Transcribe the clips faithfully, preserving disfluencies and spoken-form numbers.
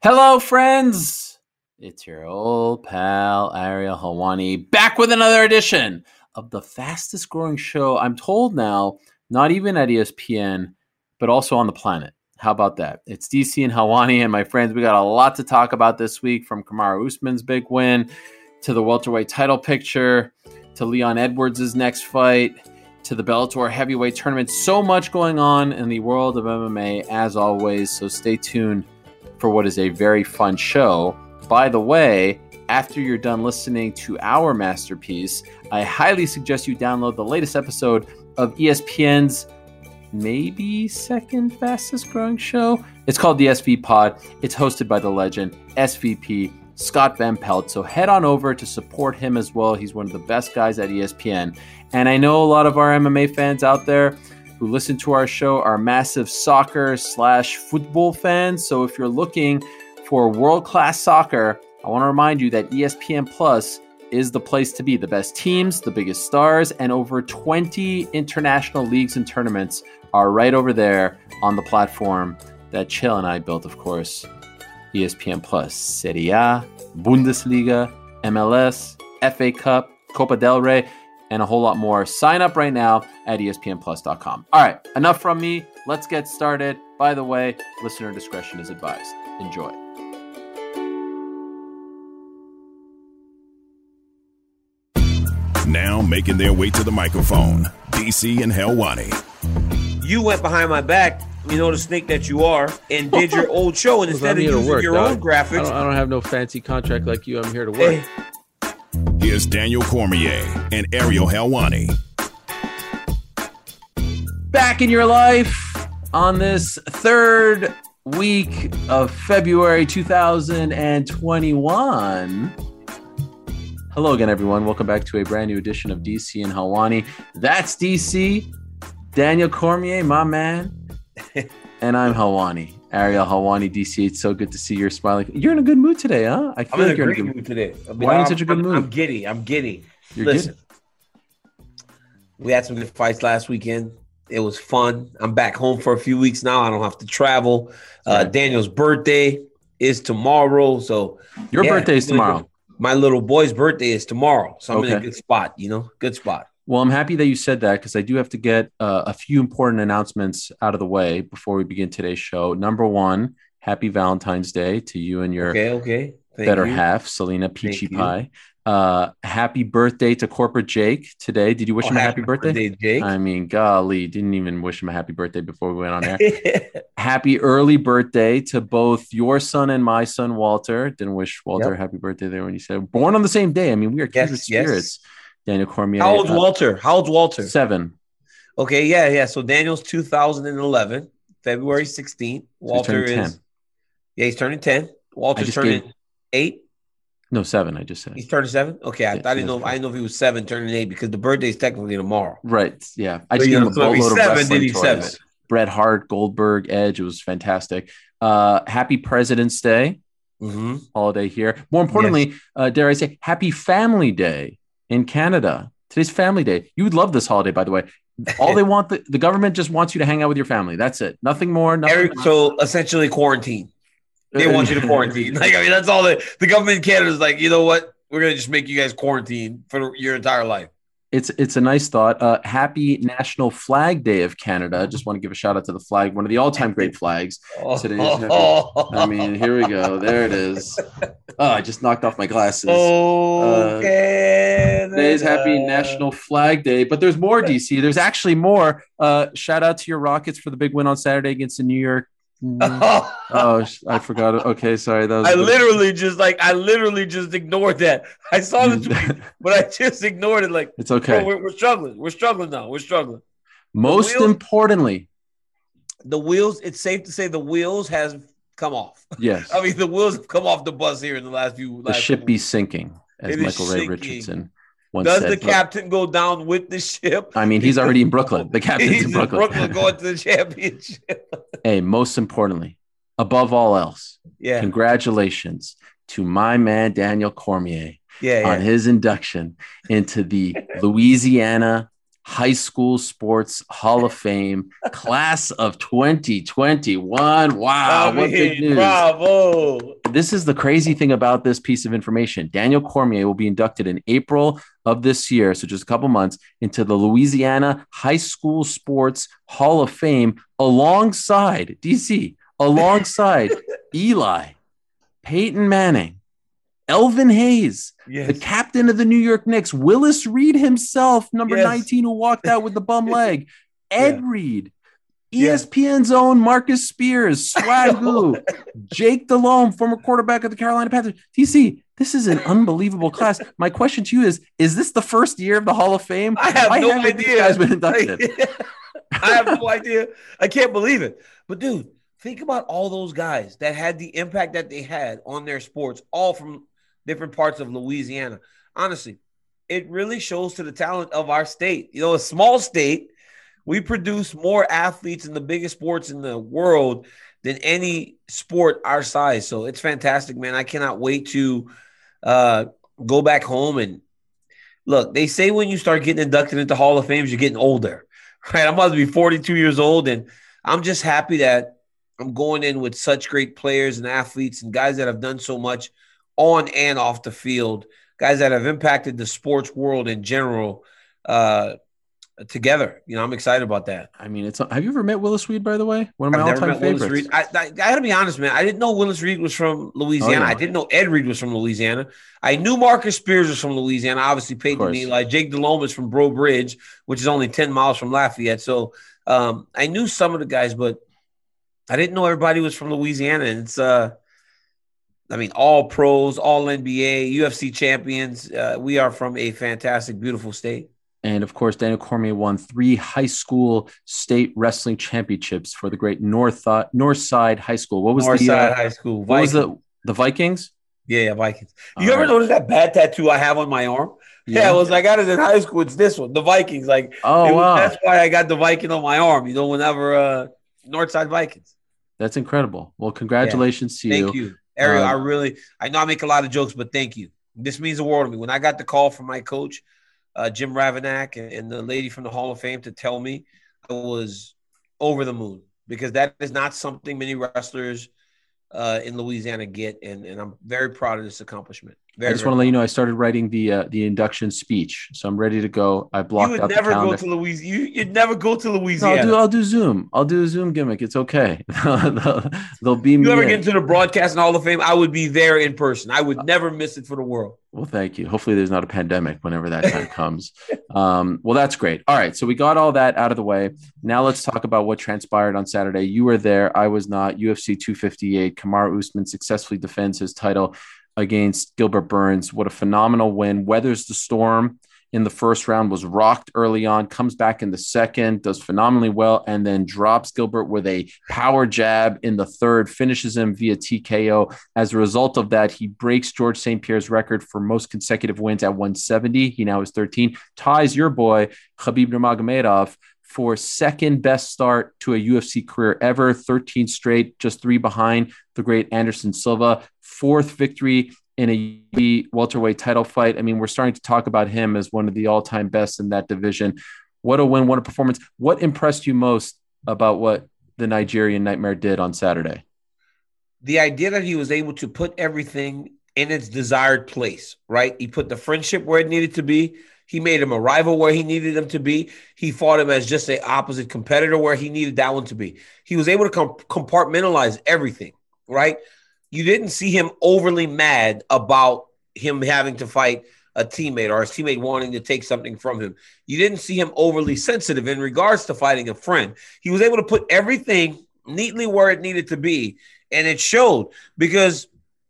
Hello, friends. It's your old pal, Ariel Helwani, back with another edition of the fastest growing show, I'm told now, not even at E S P N, but also on the planet. How about that? It's D C and Helwani, and my friends, we got a lot to talk about this week, from Kamaru Usman's big win to the welterweight title picture to Leon Edwards' next fight to the Bellator heavyweight tournament. So much going on in the world of M M A, as always, so stay tuned for what is a very fun show. By the way, after you're done listening to our masterpiece, I highly suggest you download the latest episode of E S P N's maybe second fastest growing show. It's called the S V Pod. It's hosted by the legend S V P Scott Van Pelt. So head on over to support him as well. He's one of the best guys at E S P N. And I know a lot of our M M A fans out there who listen to our show are massive soccer slash football fans. So if you're looking for world-class soccer, I want to remind you that E S P N Plus is the place to be. The best teams, the biggest stars, and over twenty international leagues and tournaments are right over there on the platform that Chill and I built, of course. E S P N Plus, Serie A, Bundesliga, M L S, F A Cup, Copa del Rey, and a whole lot more. Sign up right now at E S P N plus dot com. All right, enough from me. Let's get started. By the way, listener discretion is advised. Enjoy. Now making their way to the microphone, D C and Helwani. You went behind my back, you know, the snake that you are, and did your old show, and instead of using work, your dog. own graphics. I don't, I don't have no fancy contract like you. I'm here to work. Hey. Here's Daniel Cormier and Ariel Helwani. Back in your life on this third week of February two thousand twenty-one. Hello again, everyone. Welcome back to a brand new edition of D C and Helwani. That's D C, Daniel Cormier, my man, and I'm Helwani, Ariel Helwani. D C, it's so good to see you're smiling. You're in a good mood today, huh? I feel I'm like in a you're great in a good mood today. I mean, Why are you in such a good I'm, mood? I'm giddy. I'm giddy. You're Listen, good? We had some good fights last weekend. It was fun. I'm back home for a few weeks now. I don't have to travel. Uh, Daniel's birthday is tomorrow. So Your yeah, birthday is tomorrow. My little boy's birthday is tomorrow. So I'm Okay. in a good spot, you know, good spot. Well, I'm happy that you said that, because I do have to get uh, a few important announcements out of the way before we begin today's show. Number one, happy Valentine's Day to you and your Okay, okay. Thank better you. half, Selena Peachy Thank you. Pie. Uh, happy birthday to Corporate Jake today. Did you wish Oh, him a happy birthday? birthday, Jake. I mean, golly, didn't even wish him a happy birthday before we went on air. Happy early birthday to both your son and my son, Walter. Didn't wish Walter Yep. a happy birthday there when you said born on the same day. I mean, we are kindred Yes, yes. spirits. Daniel Cormier. How old's uh, Walter? How old's Walter? Seven. Okay, yeah, yeah. So Daniel's two thousand eleven, February sixteenth. Walter turning is ten. yeah, he's turning ten. Walter's just turning gave- eight. No, seven, I just said. He's turning seven. Okay, I, Yeah, I didn't he know. is I didn't know if he was seven, turning eight, because the birthday is technically tomorrow. Right. Yeah. I So, just you gave know, him a so if he's boatload of seven, wrestling then he's toys. seven. Bret Hart, Goldberg, Edge. It was fantastic. Uh, happy President's Day Mm-hmm. holiday here. More importantly, uh, dare I say, happy Family Day in Canada. Today's Family Day. You would love this holiday, by the way. All they want, the, the government just wants you to hang out with your family. That's it. Nothing more. Nothing Eric, less. so essentially quarantine. They want you to quarantine. Like, I mean, that's all the the government in Canada is like. You know what? We're gonna just make you guys quarantine for your entire life. It's it's a nice thought. Uh, happy National Flag Day of Canada. Just want to give a shout out to the flag, one of the all-time great flags. Today's happy- I mean, here we go. There it is. Oh, I just knocked off my glasses. Okay. Today's happy National Flag Day, but there's more, D C. There's actually more. Uh, shout out to your Rockets for the big win on Saturday against the New York. Oh, I forgot. Okay, sorry. That was I literally just like I literally just ignored that. I saw the tweet, but I just ignored it. Like It's okay. bro, we're, we're struggling. We're struggling now. We're struggling. Most wheels- importantly, The wheels. It's safe to say the wheels has come off. yes, I mean, the wheels have come off the bus here in the last few. the last ship couple be weeks. sinking, as It is Michael Ray sinking. Richardson once Does said. the But- captain go down with the ship? I mean, he's already in Brooklyn. The captain's He's in Brooklyn. Brooklyn going to the championship. Hey, most importantly, above all else, Yeah, congratulations to my man Daniel Cormier yeah, on yeah. his induction into the Louisiana High School Sports Hall of Fame, class of twenty twenty-one. Wow, I what mean, big news. Bravo. This is the crazy thing about this piece of information. Daniel Cormier will be inducted in April of this year, so just a couple months, into the Louisiana High School Sports Hall of Fame alongside, D C, alongside Eli, Peyton Manning, Elvin Hayes, Yes. the captain of the New York Knicks, Willis Reed himself, number Yes. nineteen, who walked out with the bum leg, Ed Yeah. Reed, Yeah. E S P N's own Marcus Spears, Swagoo, Jake Delhomme, former quarterback of the Carolina Panthers. D C, this is an unbelievable class. My question to you is, is this the first year of the Hall of Fame? I have Why no haven't these idea. guys been inducted? I have no idea. I can't believe it. But, dude, think about all those guys that had the impact that they had on their sports, all from different parts of Louisiana. Honestly, it really shows to the talent of our state. You know, a small state, we produce more athletes in the biggest sports in the world than any sport our size. So it's fantastic, man. I cannot wait to uh, go back home. And look, they say when you start getting inducted into Hall of Fames, you're getting older, right? I'm about to be forty-two years old, and I'm just happy that I'm going in with such great players and athletes and guys that have done so much on and off the field, guys that have impacted the sports world in general uh, together. You know, I'm excited about that. I mean, it's. Have you ever met Willis Reed, by the way? One of my I've never all-time met Willis favorites. Reed. I, I, I got to be honest, man. I didn't know Willis Reed was from Louisiana. Oh, yeah. I didn't know Ed Reed was from Louisiana. I knew Marcus Spears was from Louisiana. Obviously, Peyton course. and Eli. Jake Delhomme is from Breaux Bridge, which is only ten miles from Lafayette. So um, I knew some of the guys, but I didn't know everybody was from Louisiana. And it's, uh, I mean, all pros, all N B A, U F C champions. Uh, we are from a fantastic, beautiful state. And of course, Daniel Cormier won three high school state wrestling championships for the great North uh, Northside High School. What was Northside the uh, High School? What was Vikings. the the Vikings? Yeah, yeah, Vikings. You All ever right. notice that bad tattoo I have on my arm? Yeah, it was I got it in high school. It's this one, the Vikings. Like, Oh it was- wow, that's why I got the Viking on my arm. You know, whenever uh, Northside Vikings. that's incredible. Well, congratulations to Thank you. you, Ariel. Uh, I really, I know I make a lot of jokes, but thank you. This means the world to me. When I got the call from my coach, uh, Jim Ravanack, and, and the lady from the Hall of Fame to tell me, I was over the moon because that is not something many wrestlers uh, in Louisiana get, and, and I'm very proud of this accomplishment. Very, I just very want to let you proud. know I started writing the uh, the induction speach, so I'm ready to go. I You blocked would out the never go calendar. to Louisiana. You, you'd never go to No, Louisiana. I'll do I'll do Zoom. I'll do a Zoom gimmick. It's okay. they'll, they'll beam you me ever in. get into the broadcast and Hall of Fame, I would be there in person. I would never miss it for the world. Well, thank you. Hopefully there's not a pandemic whenever that time comes. Um, well, that's great. All right. So we got all that out of the way. Now let's talk about what transpired on Saturday. You were there. I was not. U F C two fifty-eight. Kamaru Usman successfully defends his title against Gilbert Burns. What a phenomenal win. Weathers the storm in the first round, was rocked early on, comes back in the second, does phenomenally well, and then drops Gilbert with a power jab in the third, finishes him via T K O. As a result of that, he breaks George Saint Pierre's record for most consecutive wins at one seventy. He now is thirteen, ties your boy, Khabib Nurmagomedov, for second best start to a U F C career ever, thirteen straight, just three behind the great Anderson Silva, fourth victory in a welterweight title fight. I mean, we're starting to talk about him as one of the all-time best in that division. What a win, what a performance. What impressed you most about what the Nigerian Nightmare did on Saturday? The idea that he was able to put everything in its desired place, right? He put the friendship where it needed to be. He made him a rival where he needed him to be. He fought him as just an opposite competitor where he needed that one to be. He was able to com- compartmentalize everything, right? You didn't see him overly mad about him having to fight a teammate or his teammate wanting to take something from him. You didn't see him overly sensitive in regards to fighting a friend. He was able to put everything neatly where it needed to be, and it showed because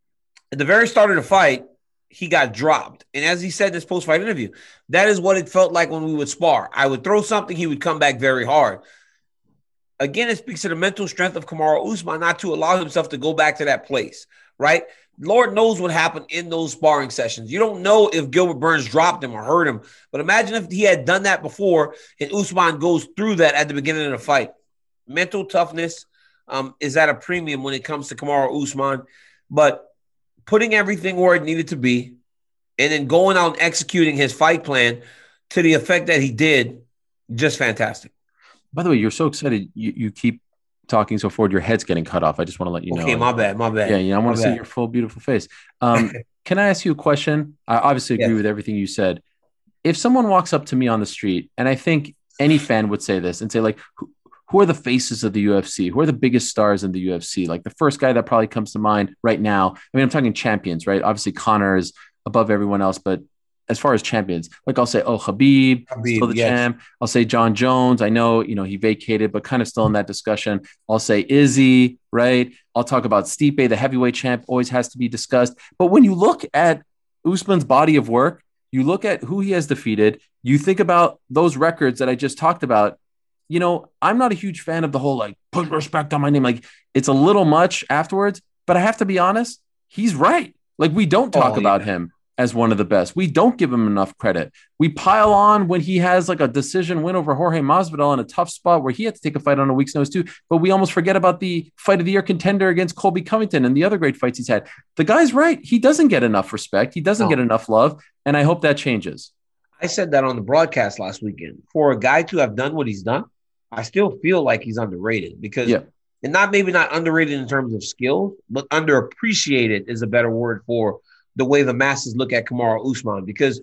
at the very start of the fight, he got dropped. And as he said in this post-fight interview, that is what it felt like when we would spar. I would throw something, he would come back very hard. Again, it speaks to the mental strength of Kamaru Usman not to allow himself to go back to that place, right? Lord knows what happened in those sparring sessions. You don't know if Gilbert Burns dropped him or hurt him, but imagine if he had done that before and Usman goes through that at the beginning of the fight. Mental toughness um, is at a premium when it comes to Kamaru Usman, but putting everything where it needed to be and then going out and executing his fight plan to the effect that he did Just fantastic. By the way, you're so excited. You, you keep talking so forward. Your head's getting cut off. I just want to let you know. Okay, my bad, my bad. Yeah, you know, I want my to see bad. your full, beautiful face. Um, can I ask you a question? I obviously agree Yes. with everything you said. If someone walks up to me on the street, and I think any fan would say this and say, like, who, who are the faces of the U F C? Who are the biggest stars in the U F C? Like the first guy that probably comes to mind right now. I mean, I'm talking champions, right? Obviously, Connor is above everyone else, but as far as champions, like I'll say, oh, Khabib, still Habib, the yes. champ. I'll say John Jones. I know, you know, he vacated, but kind of still in that discussion. I'll say Izzy, right? I'll talk about Stipe, the heavyweight champ, always has to be discussed. But when you look at Usman's body of work, you look at who he has defeated, you think about those records that I just talked about. You know, I'm not a huge fan of the whole like put respect on my name. Like it's a little much afterwards, but I have to be honest, he's right. Like we don't talk Oh, about yeah. him as one of the best. We don't give him enough credit. We pile on when he has like a decision win over Jorge Masvidal in a tough spot where he had to take a fight on a week's notice too. But we almost forget about the fight of the year contender against Colby Covington and the other great fights he's had. The guy's right. He doesn't get enough respect. He doesn't No. get enough love. And I hope that changes. I said that on the broadcast last weekend. For a guy to have done what he's done, I still feel like he's underrated because, Yeah. and not maybe not underrated in terms of skill, but underappreciated is a better word for the way the masses look at Kamaru Usman. Because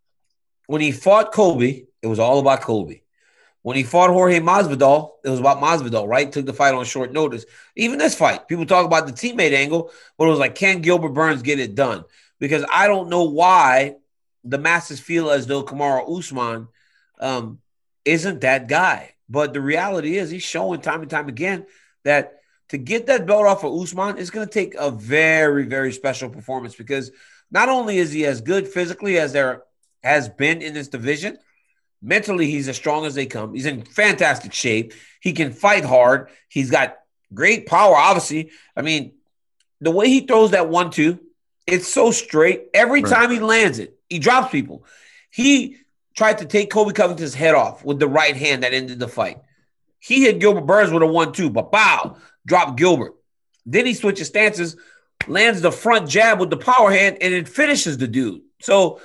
when he fought Colby, it was all about Colby. When he fought Jorge Masvidal, it was about Masvidal, right? Took the fight on short notice. Even this fight, people talk about the teammate angle, but it was like, can Gilbert Burns get it done? Because I don't know why the masses feel as though Kamaru Usman um, isn't that guy. But the reality is he's showing time and time again that to get that belt off of Usman is going to take a very, very special performance because not only is he as good physically as there has been in this division, mentally he's as strong as they come. He's in fantastic shape. He can fight hard. He's got great power, obviously. I mean, the way he throws that one two, it's so straight. Every Right. time he lands it, he drops people. He tried to take Colby Covington's head off with the right hand that ended the fight. He hit Gilbert Burns with a one two, but bow, dropped Gilbert. Then he switches stances, lands the front jab with the power hand, and it finishes the dude. So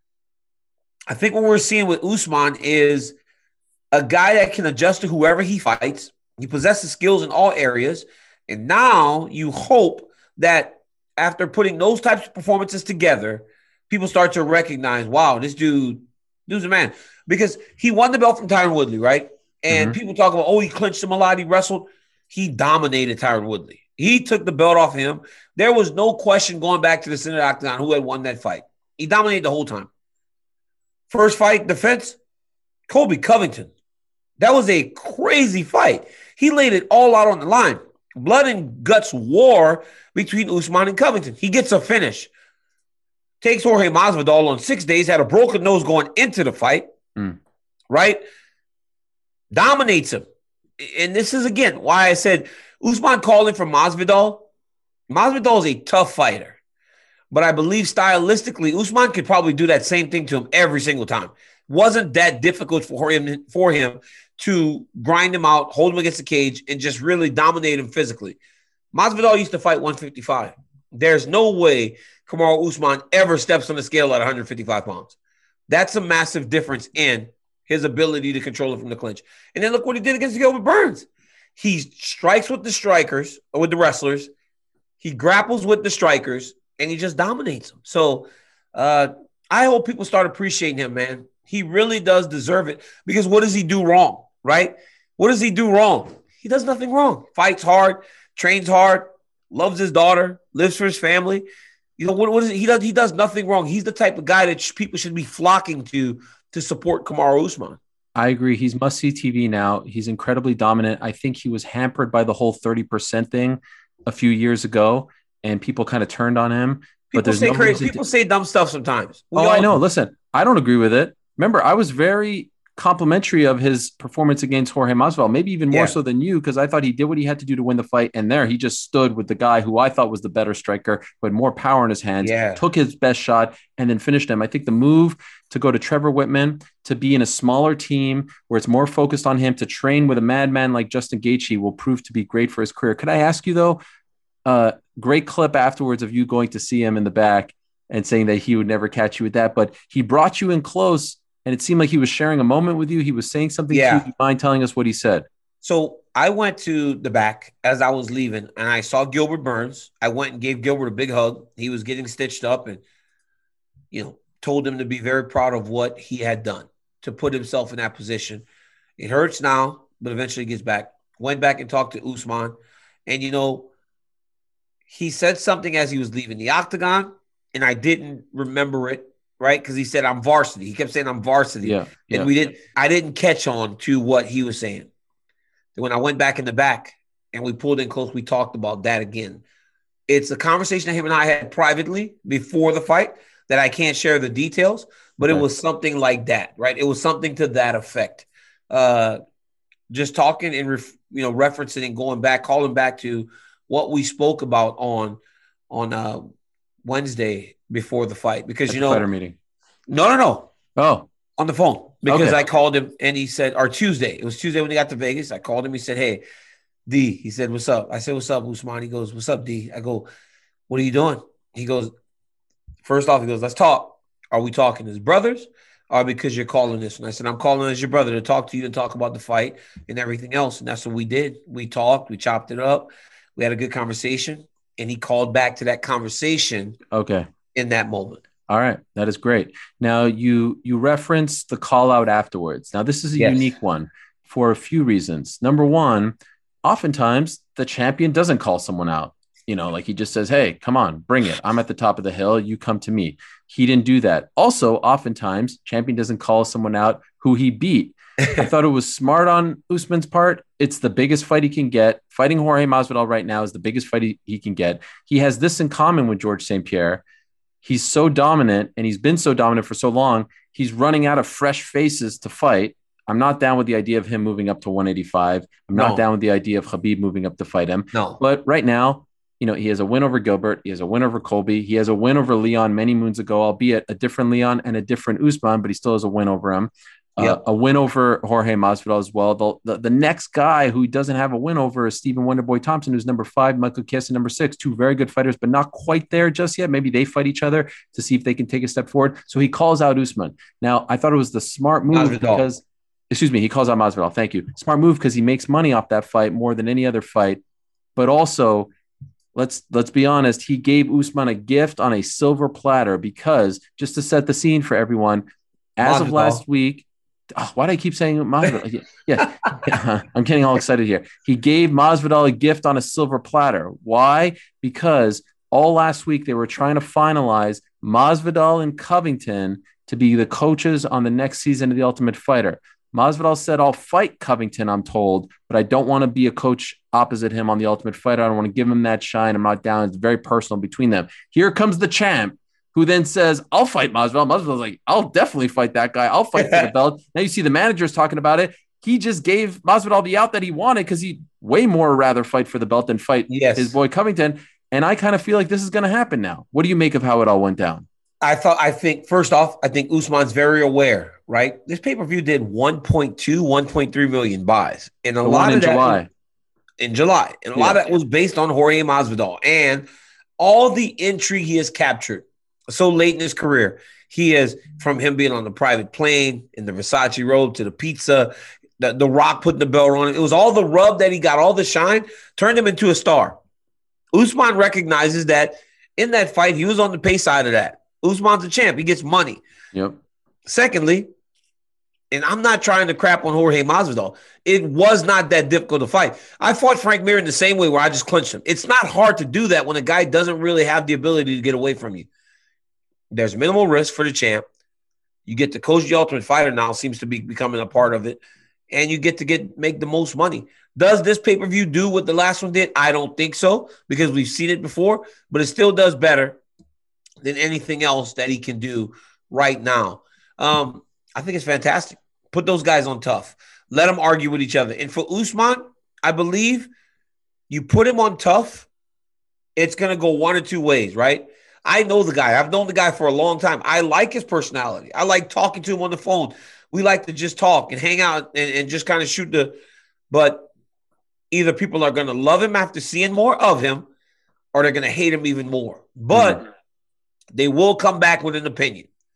I think what we're seeing with Usman is a guy that can adjust to whoever he fights. He possesses skills in all areas. And now you hope that after putting those types of performances together, people start to recognize, wow, this dude, dude's a man. Because he won the belt from Tyron Woodley, right? And Mhm. people talk about, oh, he clinched him a lot, he wrestled. He dominated Tyron Woodley. He took the belt off him. There was no question going back to the center octagon who had won that fight. He dominated the whole time. First fight, defense, Colby Covington. That was a crazy fight. He laid it all out on the line. Blood and guts war between Usman and Covington. He gets a finish. Takes Jorge Masvidal on six days, had a broken nose going into the fight, Mm. right? Dominates him. And this is, again, why I said Usman calling for Masvidal. Masvidal is a tough fighter. But I believe stylistically, Usman could probably do that same thing to him every single time. Wasn't that difficult for him for him to grind him out, hold him against the cage, and just really dominate him physically. Masvidal used to fight one fifty-five. There's no way Kamaru Usman ever steps on the scale at one fifty-five pounds. That's a massive difference in his ability to control it from the clinch. And then look what he did against Gilbert Burns. He strikes with the strikers, or with the wrestlers. He grapples with the strikers, and he just dominates them. So uh, I hope people start appreciating him, man. He really does deserve it because what does he do wrong, right? What does he do wrong? He does nothing wrong. Fights hard, trains hard, loves his daughter, lives for his family. You know, what, what is it? He does, he does nothing wrong. He's the type of guy that sh- people should be flocking to to support Kamaru Usman. I agree. He's must-see T V now. He's incredibly dominant. I think he was hampered by the whole thirty percent thing a few years ago, and people kind of turned on him. But People there's say no crazy. reason People to- say dumb stuff sometimes. We Oh, all I know. do. Listen, I don't agree with it. Remember, I was very complimentary of his performance against Jorge Masvidal, maybe even more Yeah. so than you, because I thought he did what he had to do to win the fight. And there, he just stood with the guy who I thought was the better striker, who had more power in his hands, Yeah. took his best shot, and then finished him. I think the move to go to Trevor Whitman, to be in a smaller team where it's more focused on him, to train with a madman like Justin Gaethje will prove to be great for his career. Could I ask you, though, uh, great clip afterwards of you going to see him in the back and saying that he would never catch you with that, but he brought you in close and it seemed like he was sharing a moment with you. He was saying something Yeah. to you. Do you mind telling us what he said? So I went to the back as I was leaving, and I saw Gilbert Burns. I went and gave Gilbert a big hug. He was getting stitched up, and you know, told him to be very proud of what he had done to put himself in that position. It hurts now, but eventually he gets back. Went back and talked to Usman, and you know, he said something as he was leaving the octagon, and I didn't remember it, right? Because he said, I'm varsity. He kept saying, I'm varsity. Yeah, yeah. And we didn't, I didn't catch on to what he was saying. Then when I went back in the back and we pulled in close, we talked about that again. It's a conversation that him and I had privately before the fight that I can't share the details, but Okay. it was something like that, right? It was something to that effect. Uh, just talking and, ref, you know, referencing and going back, calling back to what we spoke about on on uh, Wednesday before the fight, because At you the know, fighter meeting. no, no, no, Oh, on the phone, because Okay. I called him and he said, or Tuesday, it was Tuesday when he got to Vegas. I called him. He said, "Hey, D," he said, "What's up?" I said, "What's up, Usman?" He goes, "What's up, D?" I go, "What are you doing?" He goes, first off, he goes, "Let's talk. Are we talking as brothers, or because you're calling this?" And I said, "I'm calling as your brother to talk to you and talk about the fight and everything else." And that's what we did. We talked. We chopped it up. We had a good conversation, and he called back to that conversation okay. in that moment. All right. That is great. Now you you referenced the call out afterwards. Now this is a Yes. unique one for a few reasons. Number one, oftentimes the champion doesn't call someone out. You know, like he just says, "Hey, come on, bring it. I'm at the top of the hill. You come to me." He didn't do that. Also, oftentimes champion doesn't call someone out who he beat. I thought it was smart on Usman's part. It's the biggest fight he can get. Fighting Jorge Masvidal right now is the biggest fight he, he can get. He has this in common with George Saint Pierre. He's so dominant, and he's been so dominant for so long. He's running out of fresh faces to fight. I'm not down with the idea of him moving up to one eighty-five. I'm No. not down with the idea of Khabib moving up to fight him. No. But right now, you know, he has a win over Gilbert. He has a win over Colby. He has a win over Leon many moons ago, albeit a different Leon and a different Usman, but he still has a win over him. Yep. Uh, a win over Jorge Masvidal as well. The, the, the next guy who doesn't have a win over is Stephen Wonderboy Thompson, who's number five, Michael Chiesa, number six, two very good fighters, but not quite there just yet. Maybe they fight each other to see if they can take a step forward. So he calls out Usman. Now, I thought it was the smart move Masvidal. because, excuse me, he calls out Masvidal. Thank you. Smart move because he makes money off that fight more than any other fight. But also, let's let's be honest, he gave Usman a gift on a silver platter because, just to set the scene for everyone, as of Masvidal. last week, oh, why do I keep saying Masvidal? Yeah, yeah. I'm getting all excited here. He gave Masvidal a gift on a silver platter. Why? Because all last week they were trying to finalize Masvidal and Covington to be the coaches on the next season of The Ultimate Fighter. Masvidal said, "I'll fight Covington, I'm told, but I don't want to be a coach opposite him on The Ultimate Fighter. I don't want to give him that shine. I'm not down. It's very personal between them." Here comes the champ, who then says, "I'll fight Masvidal." Masvidal's like, "I'll definitely fight that guy. I'll fight for the belt." Now you see the managers talking about it. He just gave Masvidal the out that he wanted because he'd way more rather fight for the belt than fight Yes. his boy Covington. And I kind of feel like this is going to happen now. What do you make of how it all went down? I thought, I think, first off, I think Usman's very aware, right? This pay-per-view did one point two, one point three million buys. And a The lot one of in that July. was- in July. And a lot Yeah. of that was based on Jorge Masvidal and all the intrigue he has captured so late in his career. He is, from him being on the private plane, in the Versace robe, to the pizza, the, the Rock putting the belt on it. It was all the rub that he got, all the shine, turned him into a star. Usman recognizes that in that fight, he was on the pay side of that. Usman's a champ. He gets money. Yep. Secondly, and I'm not trying to crap on Jorge Masvidal, it was not that difficult to fight. I fought Frank Mir in the same way where I just clinched him. It's not hard to do that when a guy doesn't really have the ability to get away from you. There's minimal risk for the champ. You get to coach the Ultimate Fighter now, seems to be becoming a part of it, and you get to get make the most money. Does this pay-per-view do what the last one did? I don't think so, because we've seen it before, but it still does better than anything else that he can do right now. Um, I think it's fantastic. Put those guys on tough. Let them argue with each other. And for Usman, I believe you put him on tough, it's going to go one or two ways, right? I know the guy. I've known the guy for a long time. I like his personality. I like talking to him on the phone. We like to just talk and hang out and, and just kind of shoot the – but either people are going to love him after seeing more of him, or they're going to hate him even more. But Mhm. they will come back with an opinion.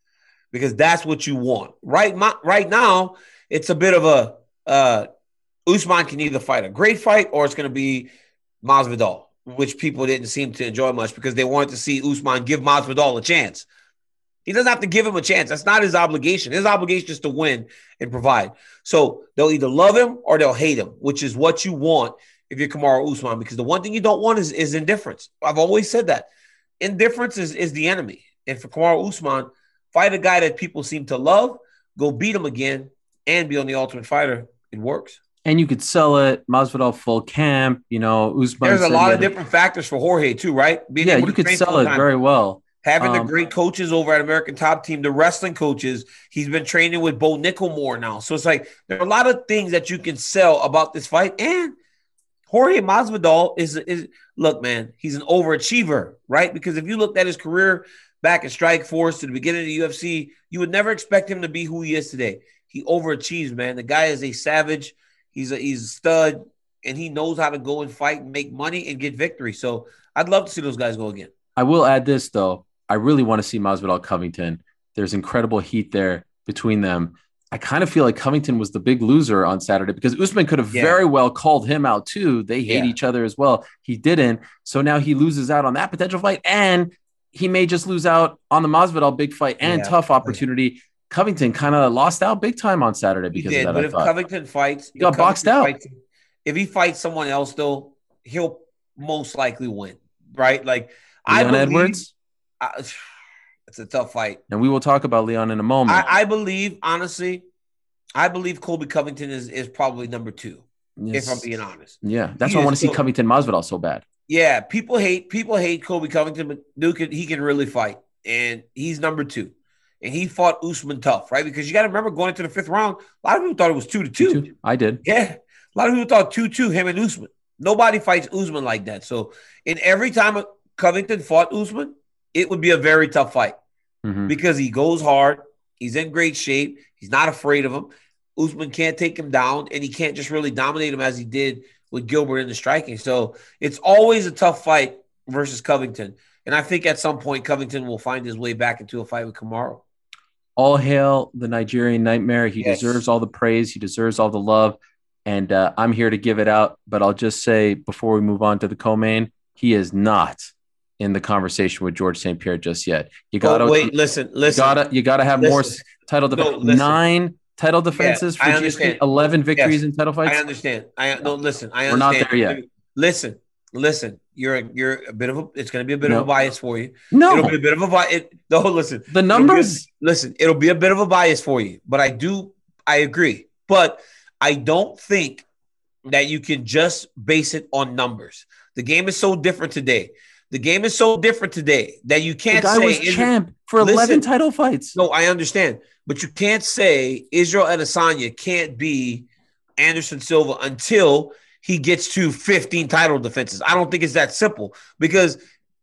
because that's what you want. Right, right now, it's a bit of a uh, Usman can either fight a great fight or it's going to be Masvidal, which people didn't seem to enjoy much because they wanted to see Usman give Masvidal a chance. He doesn't have to give him a chance. That's not his obligation. His obligation is to win and provide. So they'll either love him or they'll hate him, which is what you want if you're Kamaru Usman, because the one thing you don't want is, is indifference. I've always said that. Indifference is, is the enemy. And for Kamaru Usman, fight a guy that people seem to love, go beat him again, and be on the Ultimate Fighter. It works. And you could sell it, Masvidal full camp, you know, Usman. There's a lot of different factors for Jorge too, right? Being yeah, you could sell it very well. Having um, the great coaches over at American Top Team, the wrestling coaches, he's been training with Bo Nickel more now. So it's like there are a lot of things that you can sell about this fight. And Jorge Masvidal is, is look, man, he's an overachiever, right? Because if you looked at his career back in Strikeforce to the beginning of the U F C, you would never expect him to be who he is today. He overachieves, man. The guy is a savage. He's a, he's a stud, and he knows how to go and fight and make money and get victory. So I'd love to see those guys go again. I will add this, though. I really want to see Masvidal Covington. There's incredible heat there between them. I kind of feel like Covington was the big loser on Saturday because Usman could have yeah. very well called him out too. They hate yeah. each other as well. He didn't. So now he loses out on that potential fight, and he may just lose out on the Masvidal big fight and yeah. tough opportunity. Covington kind of lost out big time on Saturday because he did, of that. But if Covington fights, he got boxed out. Fights, if he fights someone else, though, he'll most likely win, right? Like Leon I believe, Edwards. I, it's a tough fight, and we will talk about Leon in a moment. I, I believe, honestly, I believe Colby Covington is is probably number two. Yes. If I'm being honest, yeah, that's he why I want to see Covington Masvidal so bad. Yeah, people hate people hate Colby Covington, but Duke he can really fight, and he's number two. And he fought Usman tough, right? Because you got to remember going into the fifth round, a lot of people thought it was two to two. two, two. I did. Yeah, a lot of people thought two two him and Usman. Nobody fights Usman like that. So, in every time Covington fought Usman, it would be a very tough fight mm-hmm. because he goes hard. He's in great shape. He's not afraid of him. Usman can't take him down, and he can't just really dominate him as he did with Gilbert in the striking. So it's always a tough fight versus Covington. And I think at some point Covington will find his way back into a fight with Kamaru. All hail the Nigerian Nightmare. He yes. deserves all the praise. He deserves all the love. And uh, I'm here to give it out. But I'll just say before we move on to the co-main, he is not in the conversation with George Saint Pierre just yet. You gotta oh, wait, listen, listen. You gotta, you gotta have listen. more title defenses. No, Nine title defenses yeah, for G S P, eleven victories yes. in title fights. I understand. I no listen. I understand. We're not there yet. Listen, listen. You're a, you're a bit of a. It's going to be a bit no. of a bias for you. No, it'll be a bit of a bias. It, no, listen. The numbers. It'll a, listen, it'll be a bit of a bias for you, but I do. I agree, but I don't think that you can just base it on numbers. The game is so different today. The game is so different today that you can't the guy say was champ for listen, eleven title fights. No, I understand, but you can't say Israel Adesanya can't be Anderson Silva until he gets to fifteen title defenses. I don't think it's that simple because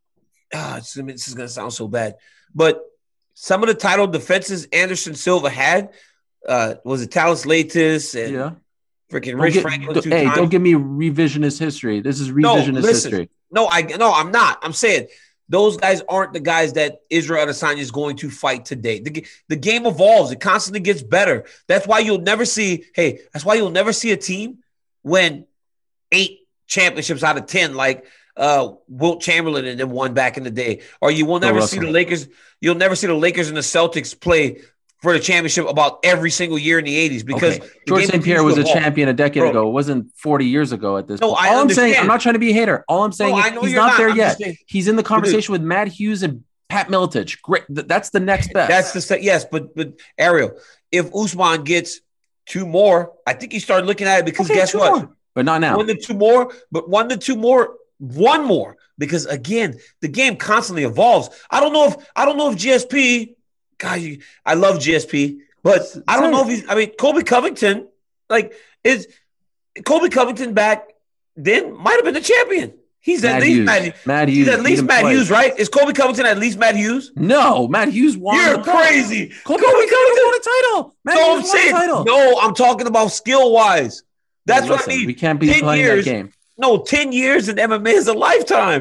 ah, it's, this is going to sound so bad, but some of the title defenses Anderson Silva had uh, was it Talis Latis and yeah. freaking Rich get, Franklin. Don't, two hey, times. don't give me revisionist history. This is revisionist no, listen, history. No, I no, I'm not. I'm saying those guys aren't the guys that Israel Adesanya is going to fight today. The, the game evolves. It constantly gets better. That's why you'll never see, hey, that's why you'll never see a team win eight championships out of ten like uh, Wilt Chamberlain and them won back in the day. Or you will never see the Lakers. You'll never see the Lakers and the Celtics play for the championship about every single year in the eighties because okay. George Saint Pierre was a champion a decade Bro. ago. It wasn't forty years ago at this no, point. I All understand. I'm saying, I'm not trying to be a hater. All I'm saying no, is he's not, not there I'm yet. saying, he's in the conversation with Matt Hughes and Pat Miletich. Great. That's the next best. That's the yes, but but Ariel, if Usman gets two more, I think he started looking at it because okay, guess what? More. But not now. One to two more, but one to two more, one more. Because again, the game constantly evolves. I don't know if I don't know if G S P, God, you, I love G S P. But I don't know if he's – I mean, Colby Covington, like, is Colby Covington back then might have been the champion. He's Matt at least Hughes. Matt, Matt Hughes. He's at Hughes. least Matt Hughes, right? Is Colby Covington at least Matt Hughes? No, Matt Hughes won. You're crazy. Colby, Colby Covington won a title. Matt so Hughes I'm won saying, a title. No, I'm talking about skill-wise. That's well, listen, what I mean. We can't be playing years, that game. No, ten years in M M A is a lifetime.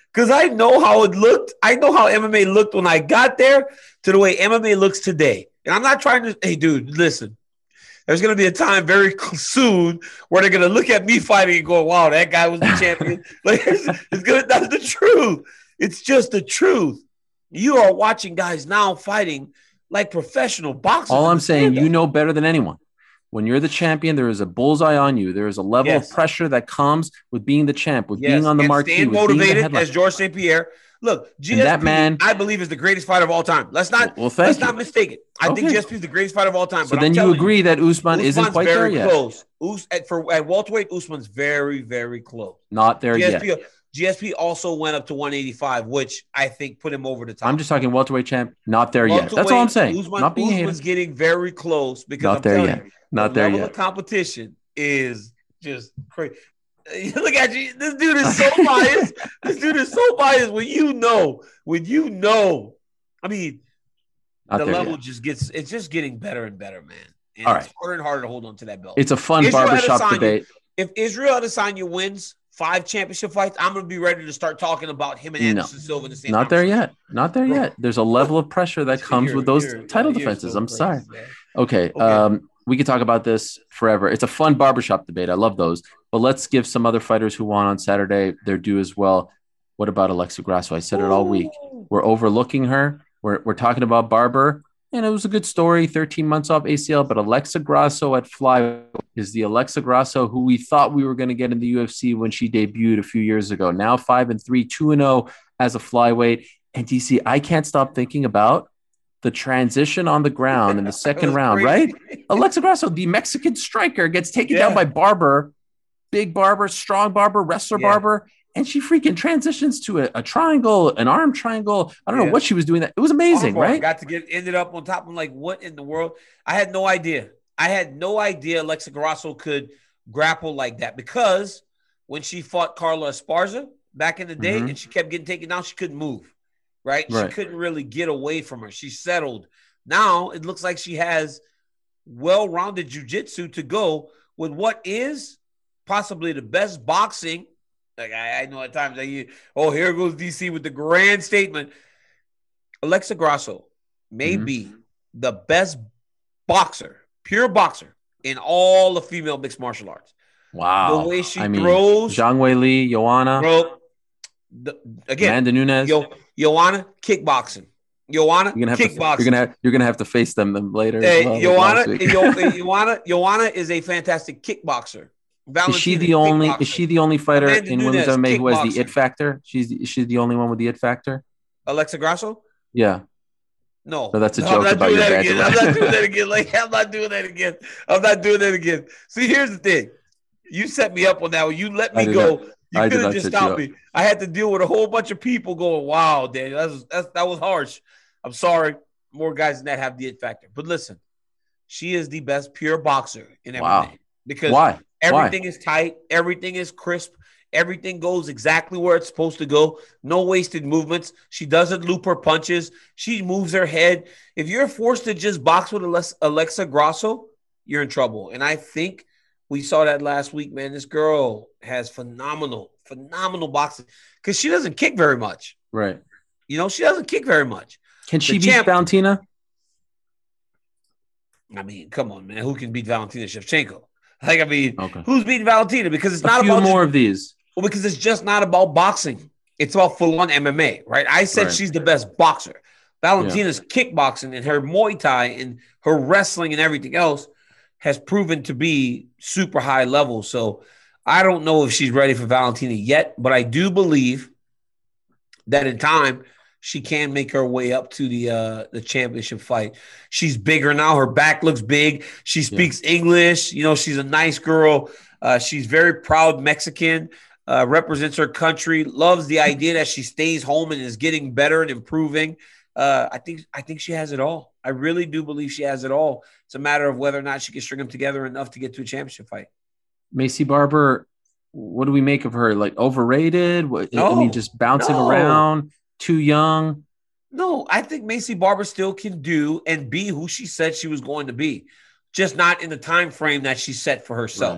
Because I know how it looked. I know how M M A looked when I got there to the way M M A looks today. And I'm not trying to, hey, dude, listen. There's going to be a time very soon where they're going to look at me fighting and go, wow, that guy was the champion. Like, it's, it's good. That's the truth. It's just the truth. You are watching guys now fighting like professional boxers. All I'm saying, you know better than anyone. When you're the champion, there is a bullseye on you. There is a level yes. of pressure that comes with being the champ, with yes. being on the and marquee, staying with motivated being the as Georges Saint Pierre. Look, G S P, that man, I believe, is the greatest fighter of all time. Let's not, well, let's you. not mistake it. I okay. think G S P is the greatest fighter of all time. So but then I'm you agree you, that Usman Usman's isn't quite very there close. yet. Us, at, for, at welterweight, Usman's very, very close. Not there G S P, yet. G S P also went up to one eighty-five, which I think put him over the top. I'm just talking welterweight champ. Not there welterweight, yet. That's all I'm saying. Usman, not being Usman's getting very close because not I'm there telling yet. you, not the there level yet. of competition is just crazy. Look at you. This dude is so biased. This dude is so biased when you know, when you know. I mean, Not the level yet. just gets, it's just getting better and better, man. And all it's right. harder and harder to hold on to that belt. It's a fun Israel barbershop Adesanya, debate. If Israel Adesanya wins five championship fights, I'm going to be ready to start talking about him and Anderson no. Silva in the same Not there yet. Not there Bro. yet. There's a level of pressure that comes You're, with those you're, title yeah, defenses. so I'm crazy, sorry. Man. Okay. Okay. Um, we could talk about this forever. It's a fun barbershop debate. I love those. But let's give some other fighters who won on Saturday their due as well. What about Alexa Grasso? I said it all week. We're overlooking her. We're, we're talking about Barber. And it was a good story, thirteen months off A C L. But Alexa Grasso at flyweight is the Alexa Grasso who we thought we were going to get in the U F C when she debuted a few years ago. Now five and three, two and zero as a flyweight. And D C, I can't stop thinking about the transition on the ground in the second round, crazy. right? Alexa Grasso, the Mexican striker, gets taken Yeah. down by Barber, big Barber, strong Barber, wrestler Yeah. Barber. And she freaking transitions to a, a triangle, an arm triangle. I don't Yeah. know what she was doing. That it was amazing, Armbar right? Got to get ended up on top. I'm like, what in the world? I had no idea. I had no idea Alexa Grasso could grapple like that because when she fought Carla Esparza back in the day Mhm. and she kept getting taken down, she couldn't move, right? Right. She couldn't really get away from her. She settled. Now it looks like she has well-rounded jiu-jitsu to go with what is possibly the best boxing. Like I, I know at times I hear, oh, here goes D C with the grand statement. Alexa Grasso may Mhm. be the best boxer, pure boxer in all the female mixed martial arts. Wow. The way she I mean, throws, Zhang Wei Li, Joanna, bro. The, again, Amanda Nunes. Yo, Joanna kickboxing. Joanna You're gonna have kickboxing. to. You're gonna. Have, you're gonna have to face them, them later. Hey, as well, like Joanna, last week. Yo, Joanna, Joanna is a fantastic kickboxer. Is she Valentina, the only? kickboxer. Is she the only fighter Amanda in women's Nunes, M M A who has the kickboxing. it factor? She's. Is she the only one with the it factor? Alexa Grasso? Yeah. No, No, that's a No, joke I'm not about doing your that badge. again. I'm not doing that again. Like I'm not doing that again. I'm not doing that again. See, here's the thing. You set me up on that one. You let I me did go. not- You I did could have not just set you stopped up. me. I had to deal with a whole bunch of people going, "Wow, Daniel, that was that's, that was harsh." I'm sorry. More guys than that have the it factor. But listen, she is the best pure boxer in M M A Wow. because Why? everything Why? is tight, everything is crisp. Everything goes exactly where it's supposed to go. No wasted movements. She doesn't loop her punches. She moves her head. If you're forced to just box with Alexa Grasso, you're in trouble. And I think we saw that last week, man. This girl has phenomenal, phenomenal boxing because she doesn't kick very much. Right. You know, she doesn't kick very much. Can she The beat champ- Valentina? I mean, come on, man. Who can beat Valentina Shevchenko? Like, I mean, Okay. who's beating Valentina? Because it's A not few about more just- of these. Well, because it's just not about boxing. It's about full-on M M A, right? I said Right. she's the best boxer. Valentina's kickboxing and her Muay Thai and her wrestling and everything else has proven to be super high level. So I don't know if she's ready for Valentina yet, but I do believe that in time she can make her way up to the uh, the championship fight. She's bigger now. Her back looks big. She speaks English. You know, she's a nice girl. Uh, she's very proud Mexican. Uh, represents her country, loves the idea that she stays home and is getting better and improving. Uh, I think I think she has it all. I really do believe she has it all. It's a matter of whether or not she can string them together enough to get to a championship fight. Macy Barber, what do we make of her? Like overrated? What, I No, mean, just bouncing no. around, too young. No, I think Macy Barber still can do and be who she said she was going to be, just not in the time frame that she set for herself. Right.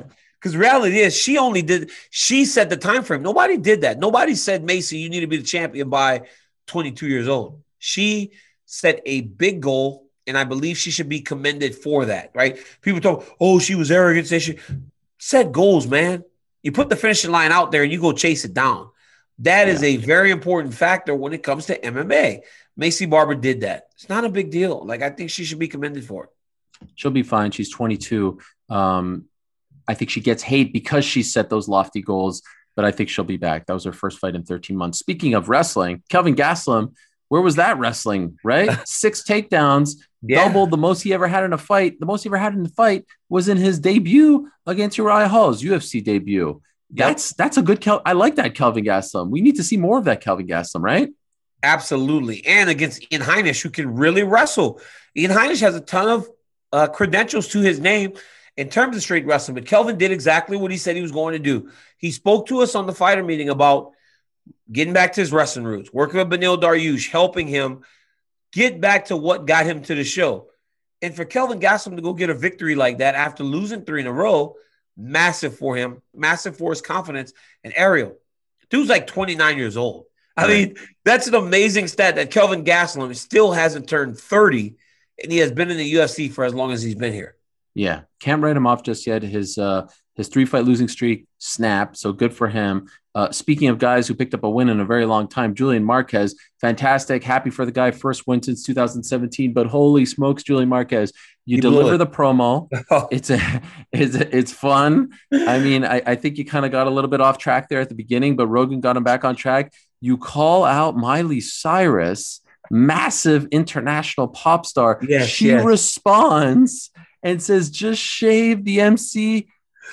Because reality is she only did, she set the time frame. Nobody did that. Nobody said, Macy, you need to be the champion by twenty-two years old. She set a big goal, and I believe she should be commended for that, right? People talk, oh, she was arrogant. Say she set goals, man. You put the finishing line out there and you go chase it down. That yeah. is a very important factor when it comes to M M A. Macy Barber did that. It's not a big deal. Like, I think she should be commended for it. She'll be fine. She's twenty-two. Um, I think she gets hate because she set those lofty goals, but I think she'll be back. That was her first fight in thirteen months. Speaking of wrestling, Kelvin Gastelum, where was that wrestling, right? Six takedowns, yeah. doubled the most he ever had in a fight. The most he ever had in a fight was in his debut against Uriah Hall's U F C debut. Yep. That's that's a good Kel- I like that Kelvin Gastelum. We need to see more of that Kelvin Gastelum, right? Absolutely. And against Ian Heinisch, who can really wrestle. Ian Heinisch has a ton of uh, credentials to his name in terms of straight wrestling, but Kelvin did exactly what he said he was going to do. He spoke to us on the fighter meeting about getting back to his wrestling roots, working with Beneil Dariush, helping him get back to what got him to the show. And for Kelvin Gastelum to go get a victory like that after losing three in a row, massive for him, massive for his confidence. And Ariel, dude's like twenty-nine years old. I mean, that's an amazing stat that Kelvin Gastelum still hasn't turned thirty, and he has been in the U F C for as long as he's been here. Yeah, can't write him off just yet. His uh, his three-fight losing streak snapped, so good for him. Uh, speaking of guys who picked up a win in a very long time, Julian Marquez, fantastic. Happy for the guy, first win since two thousand seventeen, but holy smokes, Julian Marquez, you he deliver the promo. It's a, it's a, it's fun. I mean, I, I think you kind of got a little bit off track there at the beginning, but Rogan got him back on track. You call out Miley Cyrus, massive international pop star. Yes, she yes. responds and says, just shave the M C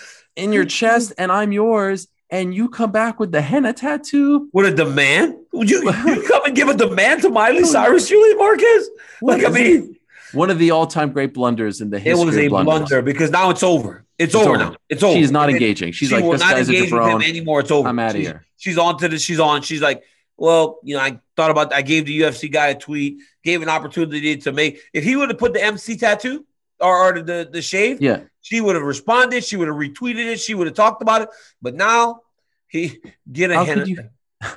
in your chest and I'm yours. And you come back with the henna tattoo? With a demand? Would you, you come and give a demand to Miley Cyrus, Julian Marquez? Like, I mean, one of the all-time great blunders in the history. It was a of blunders. blunder because now it's over. It's, it's over, over now. It's over. She's not engaging. She's she like, will this not guy's engage a jabron. with him anymore. It's over. I'm out of she's, here. She's on to this. She's on. She's like, well, you know, I thought about, I gave the U F C guy a tweet, gave an opportunity to make, if he would have put the M C tattoo or, or the, the shave, yeah, she would have responded. She would have retweeted it. She would have talked about it. But now he get a how henna. Could you,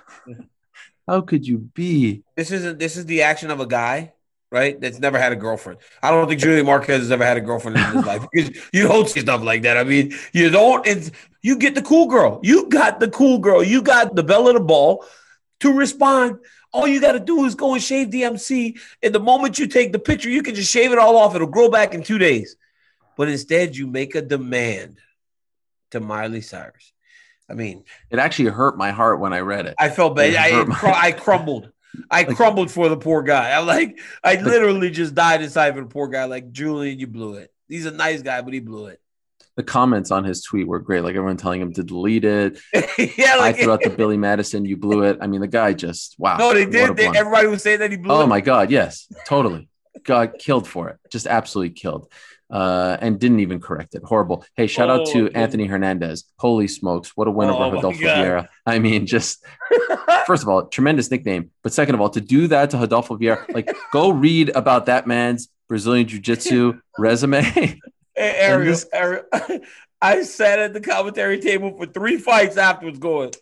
how could you be? This isn't, this is the action of a guy, right, that's never had a girlfriend. I don't think Julian Marquez has ever had a girlfriend in his life because you don't see stuff like that. I mean, you don't, it's, you get the cool girl. You got the cool girl. You got the belle of the ball to respond. All you got to do is go and shave the M C. And the moment you take the picture, you can just shave it all off. It'll grow back in two days. But instead, you make a demand to Miley Cyrus. I mean, it actually hurt my heart when I read it. I felt bad. I, my- cr- I crumbled. I like, crumbled for the poor guy. I'm like, I literally just died inside for the poor guy. Like, Julian, you blew it. He's a nice guy, but he blew it. The comments on his tweet were great. Like everyone telling him to delete it. yeah, like, I threw out the Billy Madison, you blew it. I mean, the guy just, wow. No, they did. They, everybody was saying that he blew oh, it. Oh, my God. Yes, totally. Got killed for it. Just absolutely killed. Uh, and didn't even correct it. Horrible. Hey, shout oh, out to okay. Anthony Hernandez. Holy smokes. What a win oh, over Rodolfo Vieira. I mean, just, first of all, tremendous nickname. But second of all, to do that to Rodolfo Vieira, like, go read about that man's Brazilian Jiu-Jitsu resume. Hey, Ariel, this- Ariel, I sat at the commentary table for three fights afterwards going,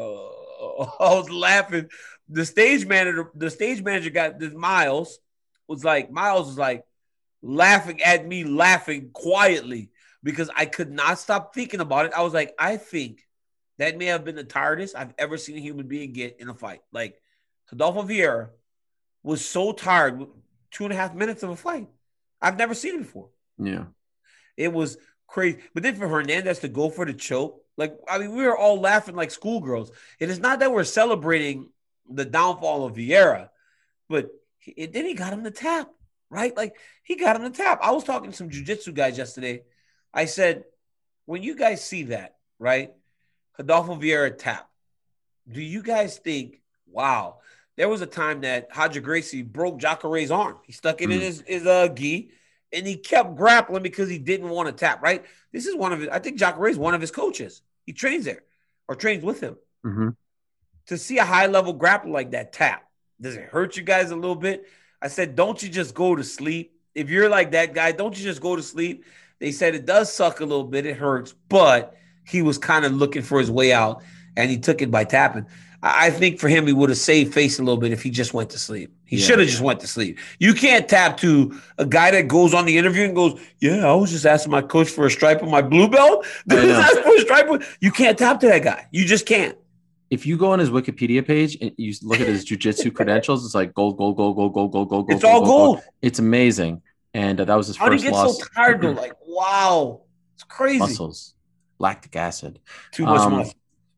oh, I was laughing. The stage manager, the stage manager got this Miles, was like, Miles was like, laughing at me, laughing quietly because I could not stop thinking about it. I was like, I think that may have been the tiredest I've ever seen a human being get in a fight. Like, Rodolfo Vieira was so tired with two and a half minutes of a fight. I've never seen it before. Yeah. It was crazy. But then for Hernandez to go for the choke, like, I mean, we were all laughing like schoolgirls. And it's not that we're celebrating the downfall of Vieira, but it, then he got him to tap. Right? Like, he got him to tap. I was talking to some jiu-jitsu guys yesterday. I said, when you guys see that, right, Rodolfo Vieira tap, do you guys think, wow, there was a time that Roger Gracie broke Jacare's arm. He stuck it mm. in his, his uh, gi, and he kept grappling because he didn't want to tap, right? This is one of his, I think Jacare is one of his coaches. He trains there or trains with him. Mm-hmm. To see a high-level grappler like that tap, does it hurt you guys a little bit? I said, don't you just go to sleep? If you're like that guy, don't you just go to sleep? They said it does suck a little bit. It hurts. But he was kind of looking for his way out, and he took it by tapping. I think for him, he would have saved face a little bit if he just went to sleep. He yeah. should have just went to sleep. You can't tap to a guy that goes on the interview and goes, yeah, I was just asking my coach for a stripe on my blue belt. This is asking for a stripe. You can't tap to that guy. You just can't. If you go on his Wikipedia page and you look at his jiu-jitsu credentials, it's like gold, gold, gold, gold, gold, gold, gold, It's gold, all gold. gold. gold. It's amazing. And uh, that was his How first do you get loss. so tired, though? Like, wow. It's crazy. Muscles. Lactic acid. Too much um, muscle.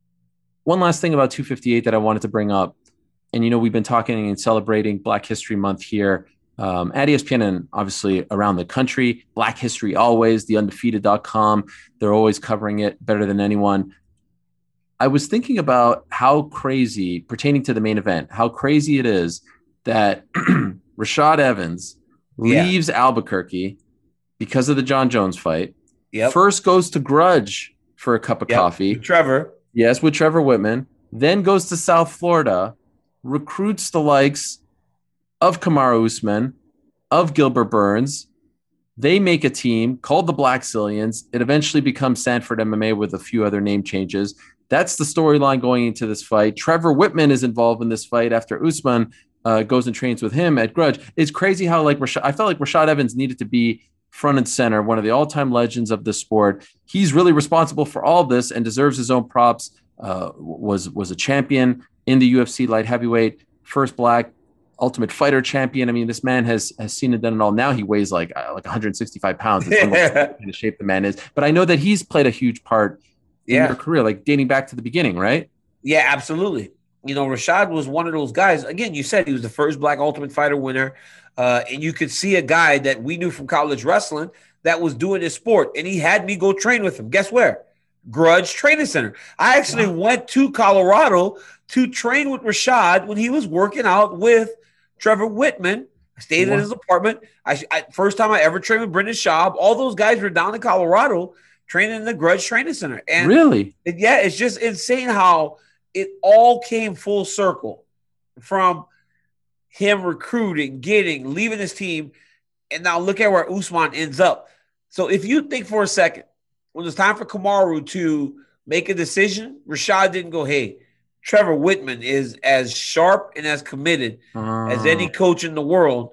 One last thing about two fifty-eight that I wanted to bring up, and you know we've been talking and celebrating Black History Month here um, at E S P N and obviously around the country. Black History always, the undefeated dot com. They're always covering it better than anyone. I was thinking about how crazy, pertaining to the main event, how crazy it is that Rashad Evans Yeah. leaves Albuquerque because of the John Jones fight. Yep. First goes to Grudge for a cup of Yep. coffee. Trevor. Yes, with Trevor Whitman. Then goes to South Florida, recruits the likes of Kamaru Usman, of Gilbert Burns. They make a team called the Black Zillions. It eventually becomes Sanford M M A with a few other name changes. That's the storyline going into this fight. Trevor Whitman is involved in this fight after Usman uh, goes and trains with him at Grudge. It's crazy how like Rashad, I felt like Rashad Evans needed to be front and center, one of the all-time legends of the sport. He's really responsible for all this and deserves his own props. Uh, was was a champion in the U F C light heavyweight, first Black Ultimate Fighter champion. I mean, this man has has seen and done it all. Now he weighs like uh, like one hundred sixty-five pounds. It's almost the kind of shape the man is. But I know that he's played a huge part in Yeah. your career, like dating back to the beginning, right? Yeah, absolutely. You know, Rashad was one of those guys. Again, you said he was the first Black Ultimate Fighter winner. Uh, and you could see a guy that we knew from college wrestling that was doing this sport. And he had me go train with him. Guess where? Grudge Training Center. I actually wow. went to Colorado to train with Rashad when he was working out with Trevor Whitman. I stayed wow. in his apartment. I, I First time I ever trained with Brendan Schaub. All those guys were down in Colorado training in the Grudge Training Center. And really? It, yeah, it's just insane how it all came full circle from him recruiting, getting, leaving his team, and now look at where Usman ends up. So if you think for a second, when it's time for Kamaru to make a decision, Rashad didn't go, hey, Trevor Whitman is as sharp and as committed uh. as any coach in the world.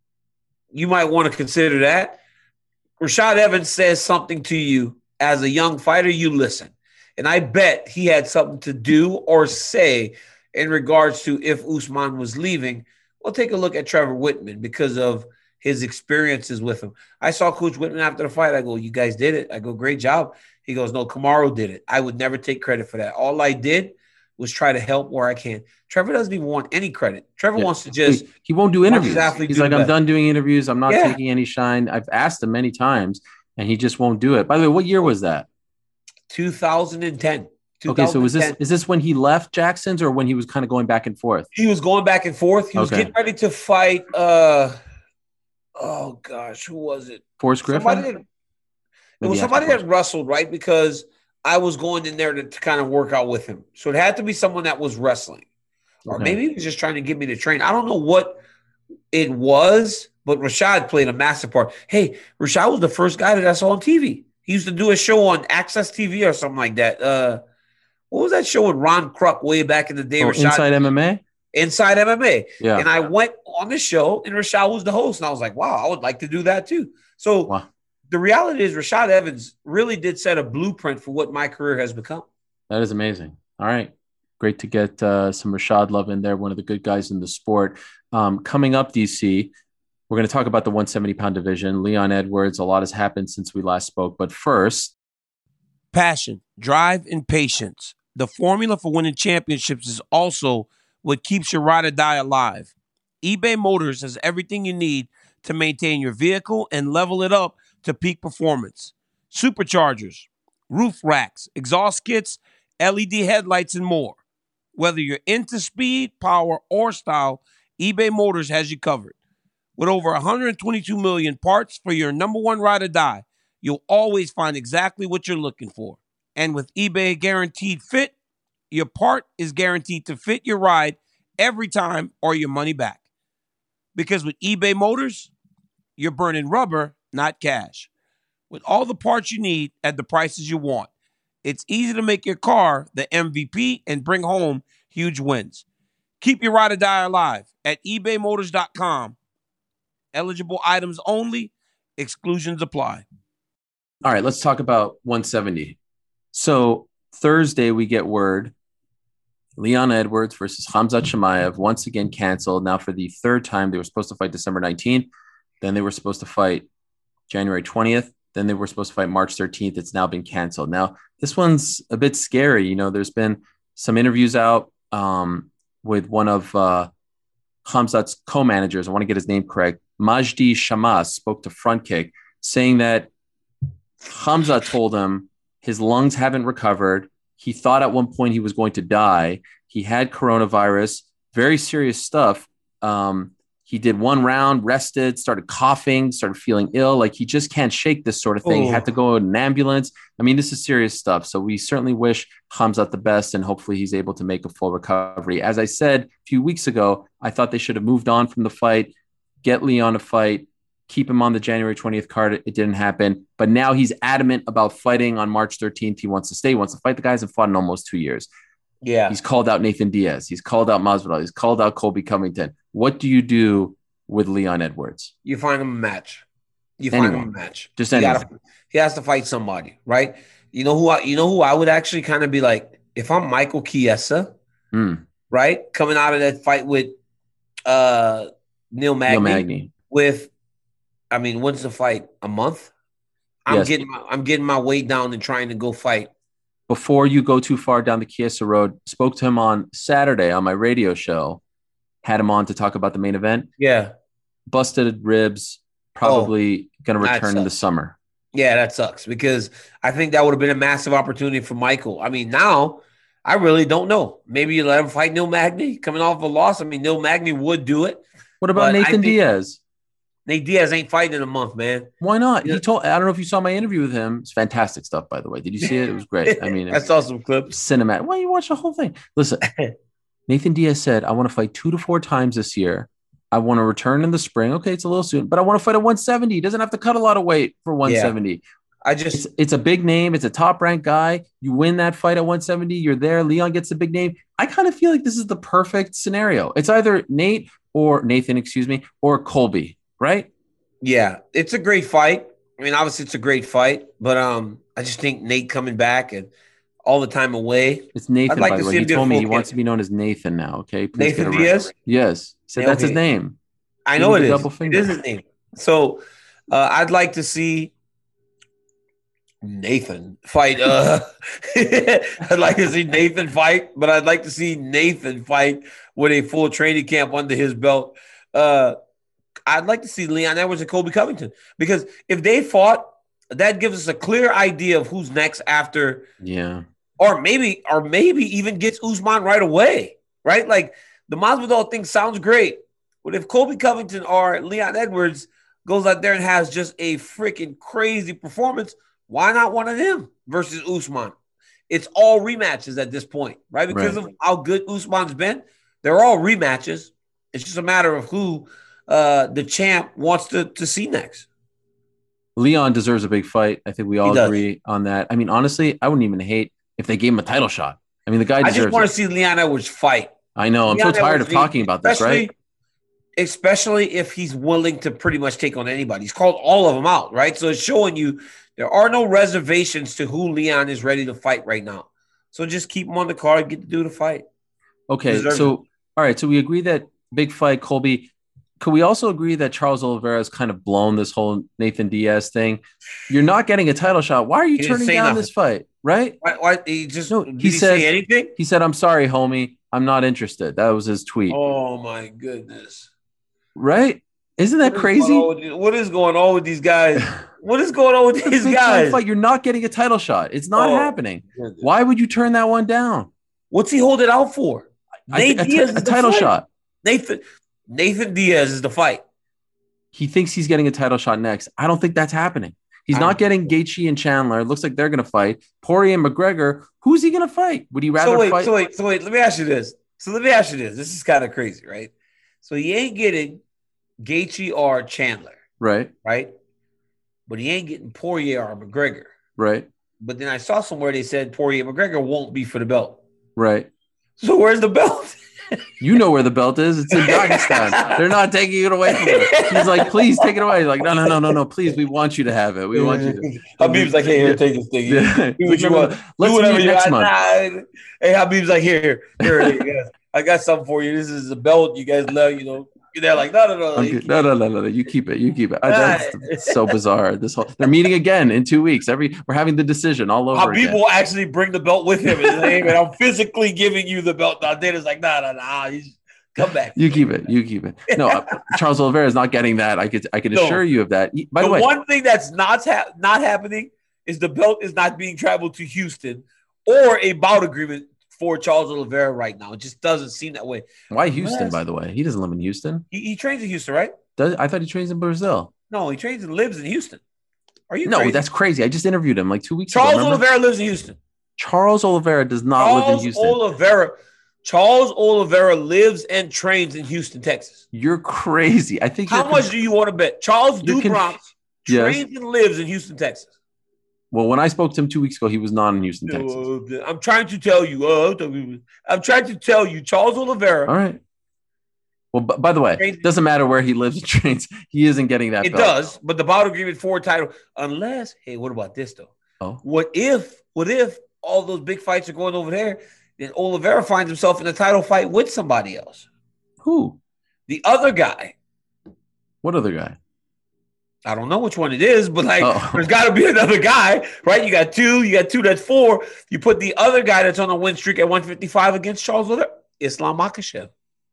You might want to consider that. Rashad Evans says something to you as a young fighter, you listen. And I bet he had something to do or say in regards to if Usman was leaving. We'll take a look at Trevor Whitman because of his experiences with him. I saw Coach Whitman after the fight. I go, you guys did it. I go, great job. He goes, no, Kamaru did it. I would never take credit for that. All I did was try to help where I can. Trevor doesn't even want any credit. Trevor yeah. wants to just – He won't do interviews. He's do like, I'm best. done doing interviews. I'm not yeah. taking any shine. I've asked him many times, and he just won't do it. By the way, what year was that? two thousand ten. Okay, so was this is this when he left Jackson's or when he was kind of going back and forth? He was going back and forth. He was okay. getting ready to fight uh oh gosh, who was it? Forrest Griffin? Somebody that, it was somebody that wrestled, right? Because I was going in there to, to kind of work out with him. So it had to be someone that was wrestling. Or okay. maybe he was just trying to get me to train. I don't know what it was, but Rashad played a massive part. Hey, Rashad was the first guy that I saw on T V. He used to do a show on Access T V or something like that. Uh What was that show with Ron Kruk way back in the day? Oh, Rashad, Inside M M A? Inside M M A. Yeah. And I went on the show, and Rashad was the host. And I was like, wow, I would like to do that too. So wow. the reality is Rashad Evans really did set a blueprint for what my career has become. That is amazing. All right. Great to get uh, some Rashad love in there, one of the good guys in the sport. Um, coming up, D C, we're going to talk about the one seventy-pound division. Leon Edwards, a lot has happened since we last spoke. But first. Passion, drive, and patience. The formula for winning championships is also what keeps your ride or die alive. eBay Motors has everything you need to maintain your vehicle and level it up to peak performance. Superchargers, roof racks, exhaust kits, L E D headlights, and more. Whether you're into speed, power, or style, eBay Motors has you covered. With over one hundred twenty-two million parts for your number one ride or die, you'll always find exactly what you're looking for. And with eBay Guaranteed Fit, your part is guaranteed to fit your ride every time or your money back. Because with eBay Motors, you're burning rubber, not cash. With all the parts you need at the prices you want, It's easy to make your car the M V P and bring home huge wins. Keep your ride or die alive at ebay motors dot com. Eligible items only. Exclusions apply. All right, let's talk about one seventy. So Thursday we get word Leon Edwards versus Khamzat Chimaev once again canceled. Now for the third time, they were supposed to fight December nineteenth. Then they were supposed to fight January twentieth. Then they were supposed to fight March thirteenth. It's now been canceled. Now this one's a bit scary. You know, there's been some interviews out um, with one of uh, Khamzat's co-managers. I want to get his name correct. Majdi Shamas spoke to Front Kick, saying that Khamzat told him his lungs haven't recovered. He thought at one point he was going to die. He had coronavirus, very serious stuff. Um, he did one round, rested, started coughing, started feeling ill. Like he just can't shake this sort of thing. Oh. He had to go in an ambulance. I mean, this is serious stuff. So we certainly wish Khamzat the best, and hopefully he's able to make a full recovery. As I said a few weeks ago, I thought they should have moved on from the fight, get Leon a fight, keep him on the January twentieth card. It didn't happen. But now he's adamant about fighting on March thirteenth. He wants to stay, he wants to fight. The guy hasn't fought in almost two years. Yeah. He's called out Nathan Diaz. He's called out Masvidal. He's called out Colby Covington. What do you do with Leon Edwards? You find him a match. You find Anyone. him a match. Just He anyone. gotta- he has to fight somebody, right? You know who I, you know who I would actually kind of be like, if I'm Michael Chiesa, Mm. right? Coming out of that fight with uh Neil Magny, Neil Magny. with I mean, when's the fight? A month? I'm Yes. getting my, I'm getting my weight down and trying to go fight. Before you go too far down the Chiesa road, spoke to him on Saturday on my radio show, had him on to talk about the main event. Yeah. Busted ribs, probably going to that return in the sucks. summer. Yeah, that sucks because I think that would have been a massive opportunity for Michael. I mean, now I really don't know. Maybe you let him fight Neil Magny coming off a loss. I mean, Neil Magny would do it. What about But I Nathan think- Diaz? Nate Diaz ain't fighting in a month, man. Why not? Yeah. He told. I don't know if you saw my interview with him. It's fantastic stuff, by the way. Did you see it? It was great. I mean, I it's saw some clips. cinematic. Why you watch the whole thing? Listen, Nathan Diaz said, "I want to fight two to four times this year. I want to return in the spring. Okay, it's a little soon, but I want to fight at one seventy. He doesn't have to cut a lot of weight for one seventy. I just It's, it's a big name. It's a top ranked guy. You win that fight at one seventy. You're there. Leon gets a big name. I kind of feel like this is the perfect scenario. It's either Nate or Nathan, excuse me, or Colby, right? yeah, it's a great fight. I mean, obviously it's a great fight, but um, I just think Nate coming back and all the time away. It's Nathan, I'd like by to the way. see He him get a told me full he wants kick. to be known as Nathan now. Okay, Please Nathan get it right. Diaz. Yes, he said Yeah, that's his okay. name. I Give know me it the is. double It finger. is his name. So uh, I'd like to see Nathan fight. Uh, I'd like to see Nathan fight, but I'd like to see Nathan fight with a full training camp under his belt. Uh, I'd like to see Leon Edwards and Colby Covington because if they fought, that gives us a clear idea of who's next after, Yeah. or maybe, or maybe even gets Usman right away, right? Like the Masvidal thing sounds great, but if Colby Covington or Leon Edwards goes out there and has just a freaking crazy performance, why not one of them versus Usman? It's all rematches at this point, right? Because Right. of how good Usman's been, they're all rematches. It's just a matter of who uh, the champ wants to, to see next. Leon deserves a big fight. I think we all does. agree on that. I mean, honestly, I wouldn't even hate if they gave him a title shot. I mean, the guy I deserves just want it. to see Leon Edwards fight. I know. I'm Leon so tired Edwards of talking needs- about this, especially- right? Especially if he's willing to pretty much take on anybody. He's called all of them out, right? So it's showing you there are no reservations to who Leon is ready to fight right now. So just keep him on the card, get the dude to fight. Okay, Deserves so all right, so we agree that big fight, Colby. Could we also agree that Charles Oliveira has kind of blown this whole Nathan Diaz thing? You're not getting a title shot. Why are you He didn't turning say down nothing. this fight? Right? Why, why he just No, did he he, said- say anything? He said, "I'm sorry, homie. I'm not interested." That was his tweet. Oh my goodness. Right? Isn't that What is crazy? going on with these- What is going on with these guys? What is going on with It's a these big time guys? fight. You're not getting a title shot. It's not Oh. happening. Why would you turn that one down? What's he hold it out for? I Nate think a, ti- Diaz a is the title fight. shot. Nathan Nathan Diaz is the fight. He thinks he's getting a title shot next. I don't think that's happening. He's I not don't getting Gaethje and Chandler. It looks like they're going to fight. Poirier and McGregor. Who's he going to fight? Would he rather So wait, fight? so wait, so wait. Let me ask you this. So let me ask you this. This is kind of crazy, right? So he ain't getting Gaethje or Chandler, Right, right? But he ain't getting Poirier or McGregor. right. but then I saw somewhere they said Poirier McGregor won't be for the belt. Right. So where's the belt? You know where the belt is. It's in Dagestan. They're not taking it away from him. He's like, please take it away. He's like, no, no, no, no, no. Please, we want you to have it. We want you to. Habib's like, hey, here, take this thing. Yeah. Do what you Like, want. let's Do whatever meet you next want. month. Nah. Hey, Habib's like, here, here, here. Yes. I got something for you. This is a belt. You guys love, you know. They're like, no, no, no. I'm good. No, no, no, no, no. You keep it. You keep it. I, that's it's so bizarre. This whole they're meeting again in two weeks. Every we're having the decision all over Habib again. will actually bring the belt with him and say, hey, man, I'm physically giving you the belt. Now, Dana's like, nah, nah, nah. He's, come back. You keep it. You keep it. No, uh, Charles Oliveira is not getting that. I could I can No. assure you of that. By the, the way, one thing that's not ha- not happening is the belt is not being traveled to Houston or a bout agreement for Charles Oliveira right now. It just doesn't seem that way. why Houston? Yes. By the way, he doesn't live in Houston. He, he trains in Houston, right? Does I thought he trains in Brazil? No, he trains and lives in Houston. Are you No, crazy? that's crazy. I just interviewed him like two weeks Charles ago. remember? Oliveira lives in Houston. Charles Oliveira does not live in Charles Houston. Oliveira. Charles Oliveira lives and trains in Houston, Texas. You're crazy. I think. How you're much do you want to bet? Charles You're conf- Dubronx Yes. trains and lives in Houston, Texas. Well, when I spoke to him two weeks ago, he was not in Houston, Texas. Uh, I'm trying to tell you. Uh, I'm trying to tell you, Charles Oliveira. All right. Well, b- by the way, it doesn't matter where he lives and trains. He isn't getting that It belt. does, but the bout agreement for a title, unless, hey, what about this though? Oh. What if, what if all those big fights are going over there, then Oliveira finds himself in a title fight with somebody else? Who? The other guy. What other guy? I don't know which one it is, but like Oh. there's got to be another guy, right? You got two, you got two, that's four. You put the other guy that's on a win streak at one fifty-five against Charles Oliveira, Islam Makhachev.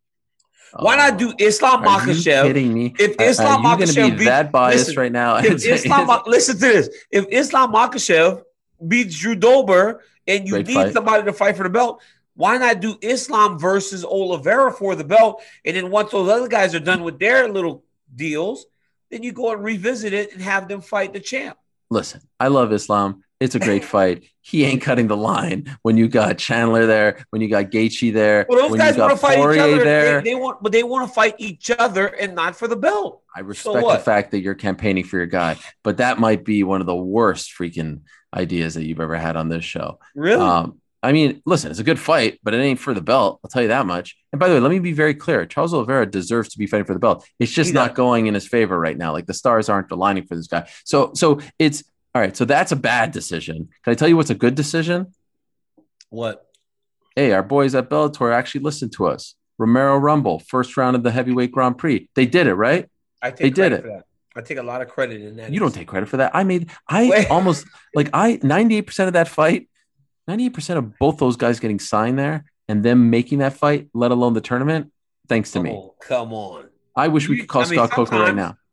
Why not do Islam Are you Makhachev? kidding me? If Are- Islam are you going to Makhachev be beat- that biased listen, right now? If Islam, Ma- listen to this. If Islam Makhachev beats Drew Dober and you Great need fight. somebody to fight for the belt, why not do Islam versus Oliveira for the belt? And then once those other guys are done with their little deals, then you go and revisit it and have them fight the champ. Listen, I love Islam. It's a great fight. He ain't cutting the line when you got Chandler there, when you got Gaethje there, Well, those when guys you want got to fight each Poirier other. there. They, they want, but they want to fight each other and not for the belt. I respect the what? fact that you're campaigning for your guy, but that might be one of the worst freaking ideas that you've ever had on this show. Really? Um, I mean, listen, it's a good fight, but it ain't for the belt. I'll tell you that much. And by the way, let me be very clear. Charles Oliveira deserves to be fighting for the belt. It's just He not does. going in his favor right now. Like the stars aren't aligning for this guy. So, so it's all right. So that's a bad decision. Can I tell you what's a good decision? What? Hey, our boys at Bellator actually listened to us. Romero Rumble, first round of the heavyweight Grand Prix. They did it, right? I take They did credit it. for that. I take a lot of credit in that. You don't take credit for that. I made, I Wait. almost like I ninety-eight percent of that fight, ninety-eight percent of both those guys getting signed there and them making that fight, let alone the tournament, thanks to Come me. on, come on. I wish we You- could call I mean, Scott Coker right sometimes- now.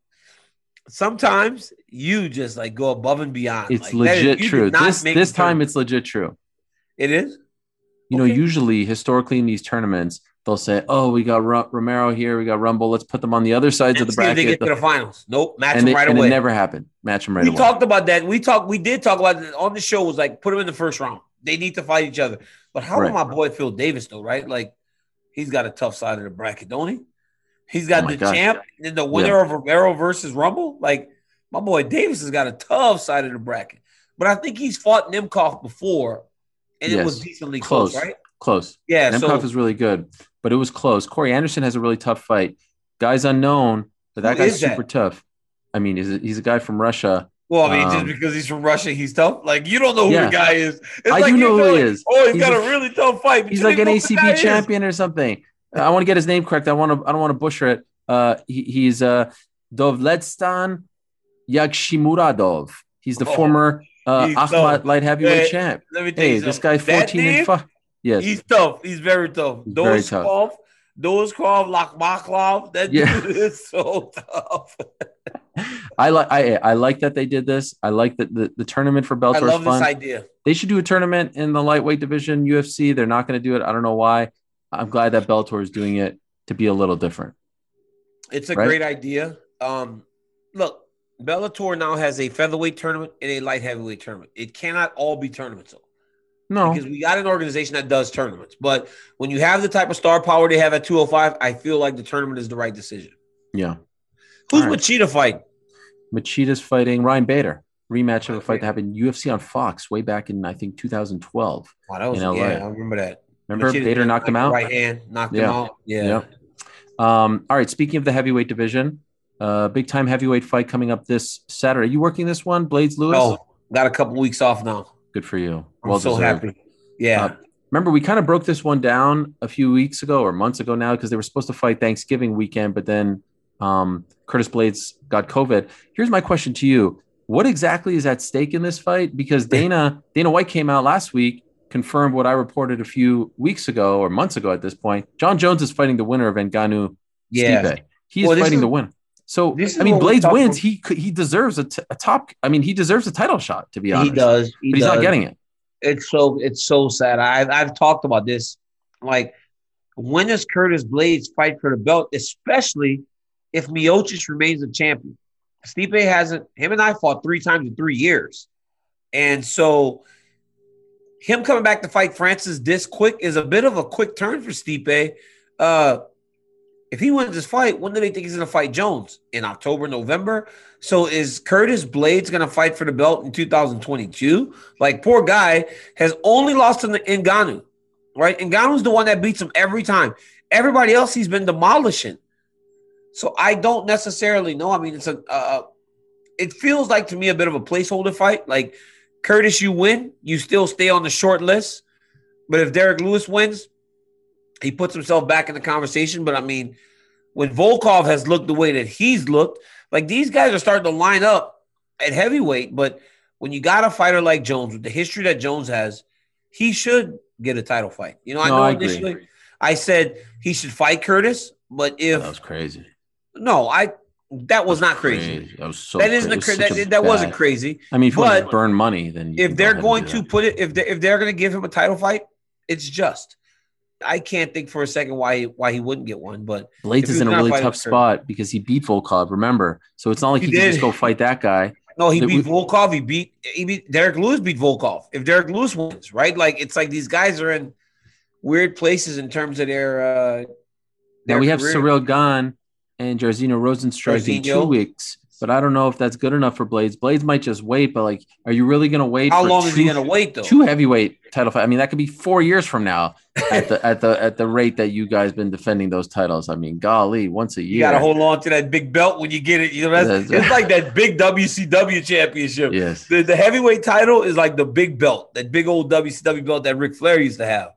Sometimes you just like go above and beyond. It's Like, that is- legit you did true. not This make this the time tournament. it's legit true. It is. You know, Okay. usually historically in these tournaments, they'll say, "Oh, we got Ru- Romero here, we got Rumble. Let's put them on the other sides And of the see if they bracket." get to the finals. Nope, match and them it, right and away. it never happened. Match them right we away. talked about that. We talked. We did talk about it on the show. Was like put them in the first round. They need to fight each other. But how Right. about my boy Phil Davis though? Right, like he's got a tough side of the bracket, don't he? He's got Oh my the gosh. champ and the winner of Romero versus Rumble. Like my boy Davis has got a tough side of the bracket. But I think he's fought Nemkov before, and it was Yes. decently close, Close. right? Close. Yeah. Nemkov so is really good, but it was close. Corey Anderson has a really tough fight. Guy's unknown, but that Who guy's is that? super tough. I mean, he's a, he's a guy from Russia. Well, I mean, Um, just because he's from Russia, he's tough. Like you don't know who Yeah. the guy is. It's I like do you know who he like, is. Oh, he's He's got a- a, really tough fight. but He's you like don't an know who the A C guy B is. champion or something. I want to get his name correct. I want to. I don't want to butcher it. Uh, he, he's uh, Dovletstan Yagshimuradov. He's the Oh, former uh, he's Akhmat tough. light heavyweight Man, champ. Let me tell Hey, you this something. guy's That fourteen name, and five. Yes, He's tough. He's very tough. He's very tough. Doskov, Doskov, Lakhmaklov. That Yeah. dude is so tough. I like. I I like that they did this. I like that the, the tournament for Bellator I is love fun. this idea. They should do a tournament in the lightweight division, U F C. They're not going to do it. I don't know why. I'm glad that Bellator is doing it to be a little different. It's a Right? great idea. Um, look, Bellator now has a featherweight tournament and a light heavyweight tournament. It cannot all be tournaments, though. No, Because we got an organization that does tournaments. But when you have the type of star power they have at two oh five, I feel like the tournament is the right decision. yeah. Who's All right. Machida fighting? Machida's fighting Ryan Bader. rematch of a fight that happened U F C on Fox way back in, I think, two thousand twelve. Wow, that was in L A. yeah, I remember that. Remember Machida Bader knocked like him out? Right hand, knocked Yeah. him out. Yeah. Yeah. Um, all right. Speaking of the heavyweight division, uh, big time heavyweight fight coming up this Saturday. Are you working this one, Blades Lewis? Oh, got a couple weeks off now. Good for you. I'm Well so deserved. happy. Yeah. Uh, remember, we kind of broke this one down a few weeks ago or months ago now because they were supposed to fight Thanksgiving weekend, but then um, Curtis Blades got COVID. Here's my question to you. What exactly is at stake in this fight? Because Dana Dana White came out last week, confirmed what I reported a few weeks ago or months ago at this point. John Jones is fighting the winner of Ngannou Yeah. Stipe. He's Well, this fighting is- the winner. So, this is I mean, what we're Blades talking- wins. He could- he deserves a, t- a top. I mean, he deserves a title shot, to be honest. He does. He but he's does. not getting it. It's so it's so sad. I've I've talked about this. Like, when does Curtis Blades fight for the belt, especially if Miocic remains a champion? Stipe hasn't. Him and I fought three times in three years, and so him coming back to fight Francis this quick is a bit of a quick turn for Stipe. Uh, if he wins this fight, when do they think he's going to fight Jones? In October, November? So is Curtis Blades going to fight for the belt in two thousand twenty-two? Like, poor guy has only lost to Ngannou, right? Ngannou's the one that beats him every time. Everybody else he's been demolishing. So I don't necessarily know. I mean, it's a. Uh, it feels like to me a bit of a placeholder fight. Like, Curtis, you win, you still stay on the short list. But if Derek Lewis wins, he puts himself back in the conversation. But I mean, when Volkov has looked the way that he's looked, like, these guys are starting to line up at heavyweight. But when you got a fighter like Jones, with the history that Jones has, he should get a title fight. You know, I No, know I initially agree. I said he should fight Curtis, but if That was crazy. no, I that was not crazy. That was so. That isn't a crazy. cra- It was such that, a that wasn't bad- crazy. I mean, if you want to but just burn money, then you can if go they're ahead and going do to that. put it, if they if they're going to give him a title fight, it's just. I can't think for a second why why he wouldn't get one, but Blades if is he in was a not really fighting tough Curtis- spot because he beat Volkov. Remember, so it's not like He he, can did. just go fight that guy. no, he That beat we- Volkov. He beat he beat Derek Lewis. Beat Volkov. If Derek Lewis wins, right? Like, it's like these guys are in weird places in terms of their. Uh, Now their we have career. Cyril Gahn and Jairzinho Rosenstrike in two Jairzinho. weeks, but I don't know if that's good enough for Blades. Blades might just wait, but like, are you really going to wait? How for long two, is he going to wait though? Two heavyweight title fight. I mean, that could be four years from now at the at the at the rate that you guys been defending those titles. I mean, golly, once a year. You got to hold on to that big belt when you get it. You know, that's, That's- it's like that big W C W championship. Yes. The, the heavyweight title is like the big belt, that big old W C W belt that Ric Flair used to have.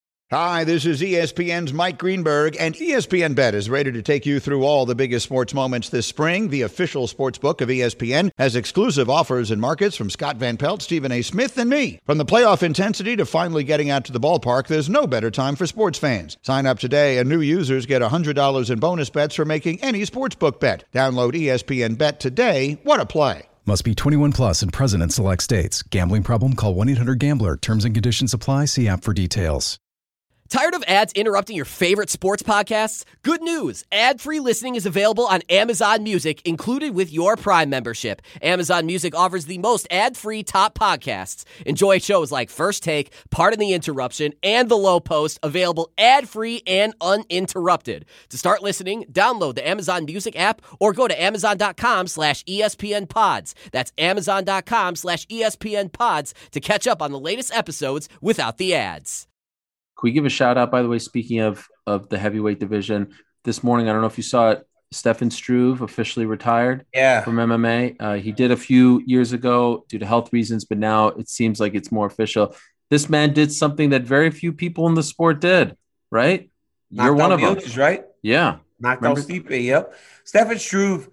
Hi, this is E S P N's Mike Greenberg, and E S P N Bet is ready to take you through all the biggest sports moments this spring. The official sports book of E S P N has exclusive offers and markets from Scott Van Pelt, Stephen A. Smith, and me. From the playoff intensity to finally getting out to the ballpark, there's no better time for sports fans. Sign up today, and new users get one hundred dollars in bonus bets for making any sportsbook bet. Download E S P N Bet today. What a play. Must be twenty-one plus and present in select states. Gambling problem? Call one eight hundred gambler. Terms and conditions apply. See app for details. Tired of ads interrupting your favorite sports podcasts? Good news! Ad-free listening is available on Amazon Music, included with your Prime membership. Amazon Music offers the most ad-free top podcasts. Enjoy shows like First Take, Pardon the Interruption, and The Low Post, available ad-free and uninterrupted. To start listening, download the Amazon Music app or go to amazon.com slash ESPN pods. That's amazon.com slash ESPN pods to catch up on the latest episodes without the ads. Can we give a shout out, by the way, speaking of, of the heavyweight division, this morning, I don't know if you saw it, Stefan Struve officially retired Yeah. from M M A. Uh, he did a few years ago due to health reasons, but now it seems like it's more official. This man did something that very few people in the sport did, right? You're Knocked one out of them. Miocic, right? Yeah. Knocked Remember? out Stipe, yep. Stefan Struve,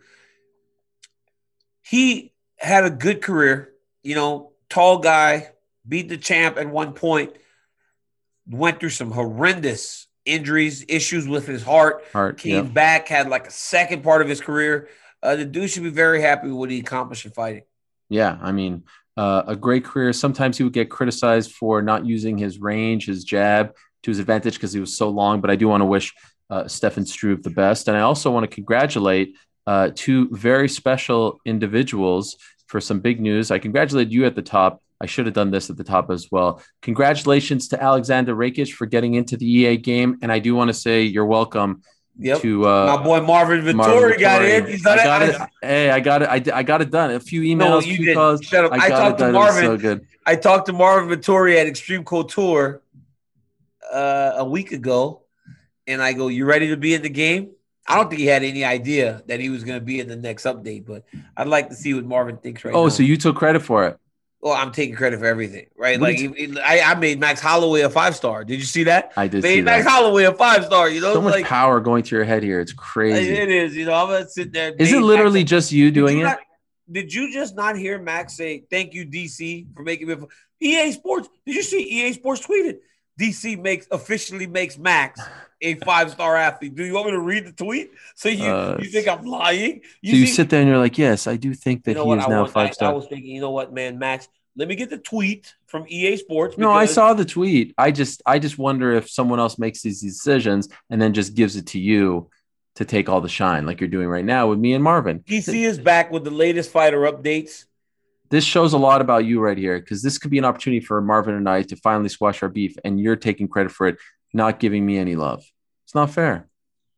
he had a good career, you know, tall guy, beat the champ at one point, went through some horrendous injuries, issues with his heart, Heart, came yeah. back, had like a second part of his career. Uh, the dude should be very happy with what he accomplished in fighting. Yeah, I mean, uh, a great career. Sometimes he would get criticized for not using his range, his jab to his advantage because he was so long. But I do want to wish uh, Stefan Struve the best. And I also want to congratulate uh, two very special individuals for some big news. I congratulate you at the top. I should have done this at the top as well. Congratulations to Alexander Rakic for getting into the E A game. And I do want to say you're welcome. Yep. To uh, my boy Marvin Vittori, Marvin got Vittori. in. He's done I it. got I, it. Hey, I got it. I, did- I got it done. A few emails, No, a you few didn't. calls. Shut up. I, I got talked it to done. It was Marvin. so good. I talked to Marvin Vittori at Extreme Couture uh, a week ago, and I go, "You ready to be in the game?" I don't think he had any idea that he was going to be in the next update, but I'd like to see what Marvin thinks right oh, now. Oh, so you took credit for it? Well, I'm taking credit for everything, right? What Like did he- he- I, I made Max Holloway a five star. Did you see that? I did made see Max that. Holloway a five star. You know, So much like power going to your head here. It's crazy. it is. You know, I'm gonna sit there. Is it made literally Max- just you Did doing you it? not- Did you just not hear Max say thank you, D C, for making me? E A Sports. Did you see E A Sports tweeted? D C makes officially makes Max a five star athlete. Do you want me to read the tweet? So you Uh, you think I'm lying? You so you see- sit there and you're like, yes, I do think that you know he what? is I now want- I- five I star. was thinking, you know what, man, Max. Let me get the tweet from E A Sports. No, I because- saw the tweet. I just, I just wonder if someone else makes these decisions and then just gives it to you to take all the shine, like you're doing right now with me and Marvin. D C is back with the latest fighter updates. This shows a lot about you right here, because this could be an opportunity for Marvin and I to finally squash our beef, and you're taking credit for it, not giving me any love. It's not fair.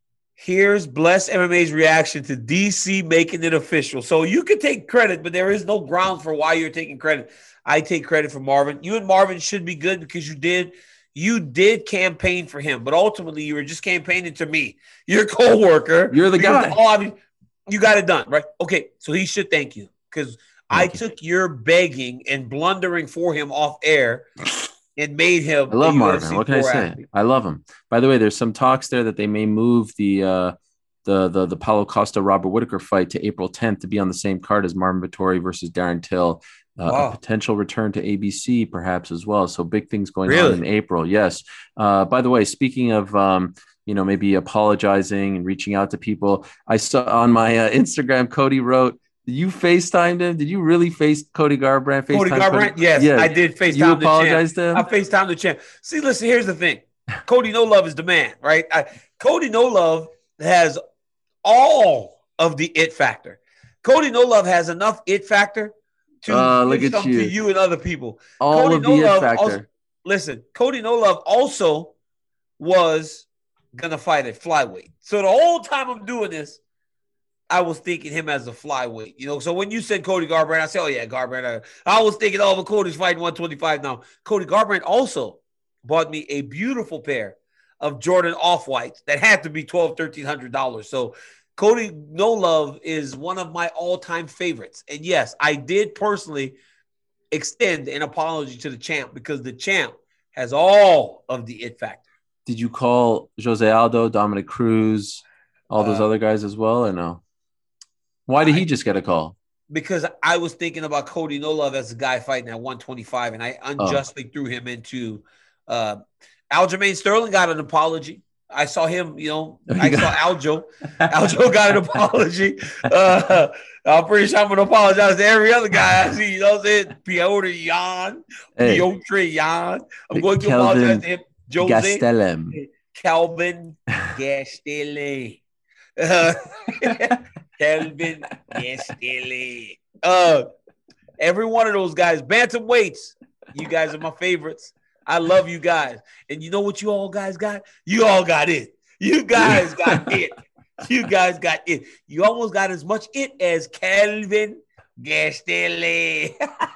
Here's Bless M M A's reaction to D C making it official. So you can take credit, but there is no ground for why you're taking credit. I take credit for Marvin. You and Marvin should be good because you did you did campaign for him, but ultimately you were just campaigning to me, your co-worker. You're the because, guy. Oh, I mean, you got it done, right? Okay, so he should thank you because I you. took your begging and blundering for him off air and made him. I love a U F Marvin. C What can I four say? athlete. I love him. By the way, there's some talks there that they may move the uh, the the the Paulo Costa Robert Whitaker fight to April tenth to be on the same card as Marvin Vittori versus Darren Till. Uh, Wow. A potential return to A B C perhaps as well. So big things going Really? on in April. Yes. Uh, by the way, speaking of um, you know, maybe apologizing and reaching out to people, I saw on my uh, Instagram, Cody wrote, you FaceTimed him? Did you really face Cody Garbrandt? Cody FaceTime Garbrandt? Yes, Yeah. I did FaceTime You the champ. apologized to him? I FaceTime the champ. See, listen, here's the thing. Cody No Love is the man, right? I, Cody No Love has all of the it factor. Cody No Love has enough it factor to Uh, give look at something you. to you and other people. All Cody of No the it Love factor. also- listen, Cody No Love also was gonna fight at flyweight. So the whole time I'm doing this, I was thinking him as a flyweight, you know. So when you said Cody Garbrandt, I said, "Oh yeah, Garbrandt." I, I was thinking, "Oh, but Cody's fighting one twenty-five now." Cody Garbrandt also bought me a beautiful pair of Jordan Off-Whites that had to be twelve, thirteen hundred dollars. So Cody No Love is one of my all-time favorites. And yes, I did personally extend an apology to the champ because the champ has all of the it factor. Did you call Jose Aldo, Dominic Cruz, all those Uh, other guys as well, or no? Why did he just get a call? Because I was thinking about Cody No Love as a guy fighting at one twenty-five, and I unjustly threw him into uh, Aljamain Sterling got an apology. I saw him, you know, Oh, he I got- saw Aljo. Aljo got an apology. Uh, I'm pretty sure I'm going to apologize to every other guy I see. You know what I'm saying? Piotr Jan, Hey. Piotr Jan. I'm Hey, going to Kelvin apologize to him. Jose. Gastelum. Calvin Gastelum. Uh, Calvin Gastelum. Uh, every one of those guys, bantamweights, you guys are my favorites. I love you guys. And you know what you all guys got? You all got it. You guys got it. You guys got it. You almost got as much it as Calvin Gastelum.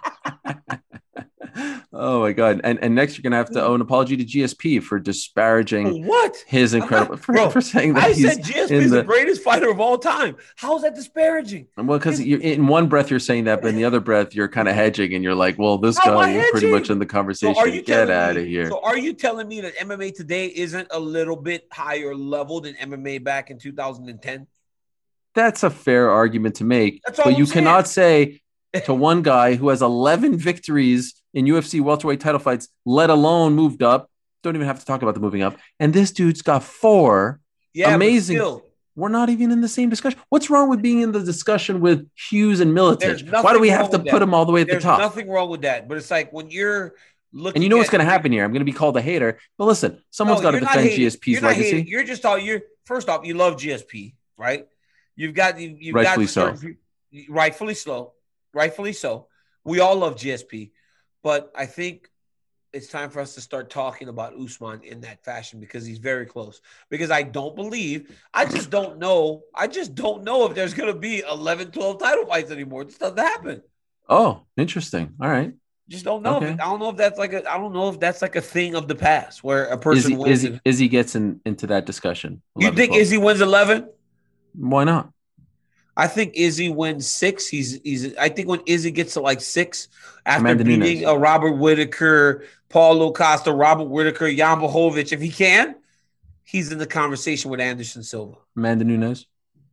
Oh my god! And and next you're gonna have to owe an apology to G S P for disparaging What? his incredible for, Bro, for saying that I he's said G S P in is the, the greatest fighter of all time. How is that disparaging? well, because you're in one breath you're saying that, but in the other breath you're kind of hedging, and you're like, well, this How am I guy is pretty hedging? much in the conversation. So are you Get telling out me, of here. So are you telling me that M M A today isn't a little bit higher level than M M A back in two thousand ten? That's a fair argument to make, That's all but I'm you saying. cannot say to one guy who has eleven victories in U F C welterweight title fights, let alone moved up. Don't even have to talk about the moving up. And this dude's got four. Yeah, Amazing. But still, We're not even in the same discussion. What's wrong with being in the discussion with Hughes and There's Milicic? nothing Why do we have wrong to with put that. them all the way at there's the top? nothing wrong with that. But it's like when you're looking, And you know what's at- going to happen here. I'm going to be called a hater. But listen, someone's No, got to you're not defend hating. G S P's You're not legacy. hating. You're just all you're. First off, you love G S P, right? You've got you, you've Rightfully got so. certain peop- rightfully so, rightfully so. We all love G S P, but I think it's time for us to start talking about Usman in that fashion because he's very close. Because I don't believe, I just don't know. I just don't know if there's going to be eleven, twelve title fights anymore. This doesn't happen. Oh, interesting. All right. Just don't know. Okay. I don't know if that's like a. I don't know if that's like a thing of the past where a Izzy, person wins. Izzy, Izzy gets in, into that discussion. You eleven, think twelve. Izzy wins eleven? Why not? I think Izzy wins six. He's he's. I think when Izzy gets to like six after Amanda beating Nunes. a Robert Whitaker, Paulo Costa, Robert Whitaker, Jan Blachowicz, if he can, he's in the conversation with Anderson Silva. Amanda Nunes.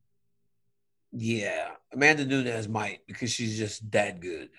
Yeah, Amanda Nunes might because she's just that good.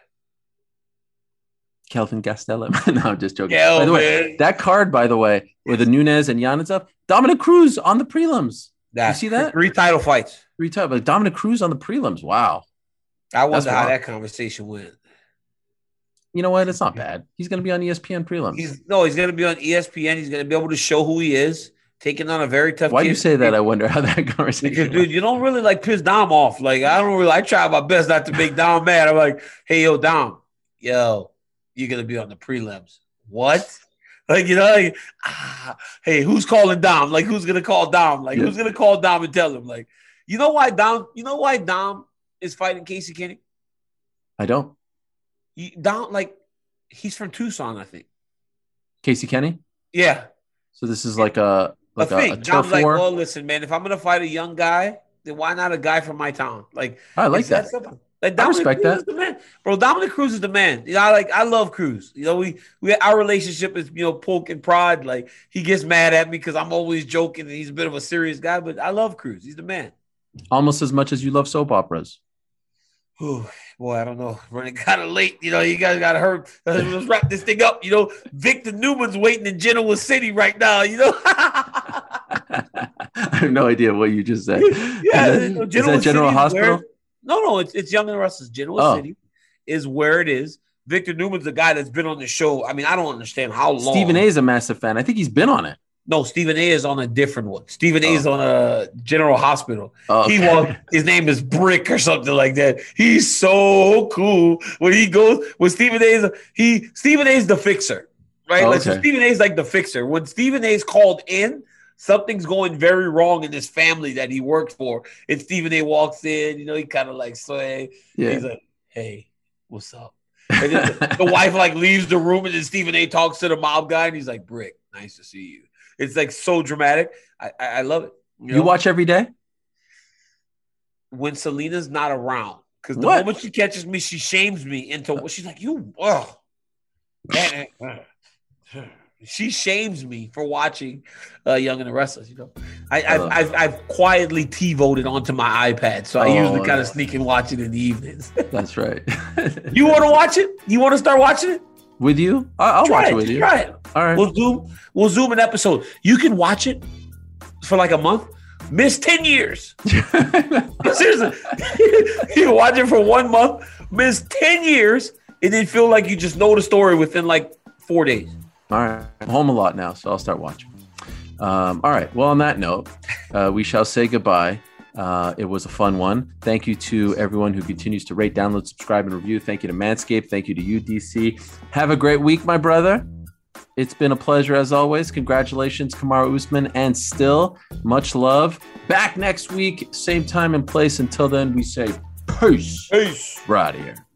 Kelvin Gastelum. No, I'm just joking. Kelvin. By the way, that card, by the way, with the Nunes and Jan and stuff, Dominic Cruz on the prelims. That, you see that? Three title fights. Three title, like Dominic Cruz on the prelims. Wow. I wonder That's how wild. that conversation went. You know what? It's not bad. He's going to be on E S P N prelims. He's no, he's going to be on E S P N. He's going to be able to show who he is, taking on a very tough. Why do kid. you say that? I wonder how that conversation Because, went. dude, you don't really like piss Dom off. Like, I don't really. I try my best not to make Dom mad. I'm like, hey, yo, Dom, yo, you're gonna be on the prelims. What? Like, you know, like, ah, hey, who's calling Dom? Like, who's gonna call Dom? Like, Yeah. who's gonna call Dom and tell him? Like, you know why Dom? You know why Dom is fighting Casey Kenny? I don't. You, Dom, like, he's from Tucson, I think. Casey Kenny. Yeah, So this is like a like a a, thing. a Dom's turf like, war. well, listen, man, if I'm gonna fight a young guy, then why not a guy from my town? Like, I like it's that. simple. Like I Dominic respect Cruz that. is the man, bro. Dominic Cruz is the man. You know, I like I love Cruz. You know, we we our relationship is you know poke and prod. Like he gets mad at me because I'm always joking and he's a bit of a serious guy, but I love Cruz. He's the man. Almost as much as you love soap operas. Whew, boy, I don't know. Running kind of late. You know, you guys got to hurry. Let's wrap this thing up. You know, Victor Newman's waiting in Genoa City right now. You know. I have no idea what you just said. Yeah, is that, is that General City is Hospital? where- no, no, it's it's Young and Restless. Genoa Oh. City is where it is. Victor Newman's the guy that's been on the show. I mean, I don't understand how long. Stephen A is a massive fan. I think he's been on it. No, Stephen A is on a different one. Stephen A is Oh. on a General Hospital. Oh, He okay. was his name is Brick or something like that. He's so cool when he goes when Stephen A is he Stephen A is the fixer, right? Oh, Like so okay. Stephen A is like the fixer. When Stephen A is called in, something's going very wrong in this family that he works for. And Stephen A walks in, you know, he kind of like sway. Yeah. He's like, "Hey, what's up?" And then the, the wife like leaves the room, and then Stephen A talks to the mob guy, and he's like, "Brick, nice to see you." It's like so dramatic. I I, I love it. You know? watch every day? When Selena's not around, because the What? moment she catches me, she shames me into. She's like, "You, oh." She shames me for watching uh, Young and the Restless. You know, I, I've, love I've I've quietly T-voted onto my iPad, so I Oh, usually kind yeah. of sneak and watch it in the evenings. That's right. You want to watch it? You want to start watching it? With you? I- I'll Try watch it. it with you. Try it. All right. We'll zoom. We'll zoom an episode. You can watch it for like a month. Miss ten years. Seriously, you can watch it for one month. Miss ten years, and then feel like you just know the story within like four days. All right. I'm home a lot now, so I'll start watching. Um, all right. Well, on that note, uh, we shall say goodbye. Uh, it was a fun one. Thank you to everyone who continues to rate, download, subscribe, and review. Thank you to Manscaped. Thank you to U D C. Have a great week, my brother. It's been a pleasure as always. Congratulations, Kamaru Usman. And still, much love. Back next week, same time and place. Until then, we say peace. Peace. We're out of here.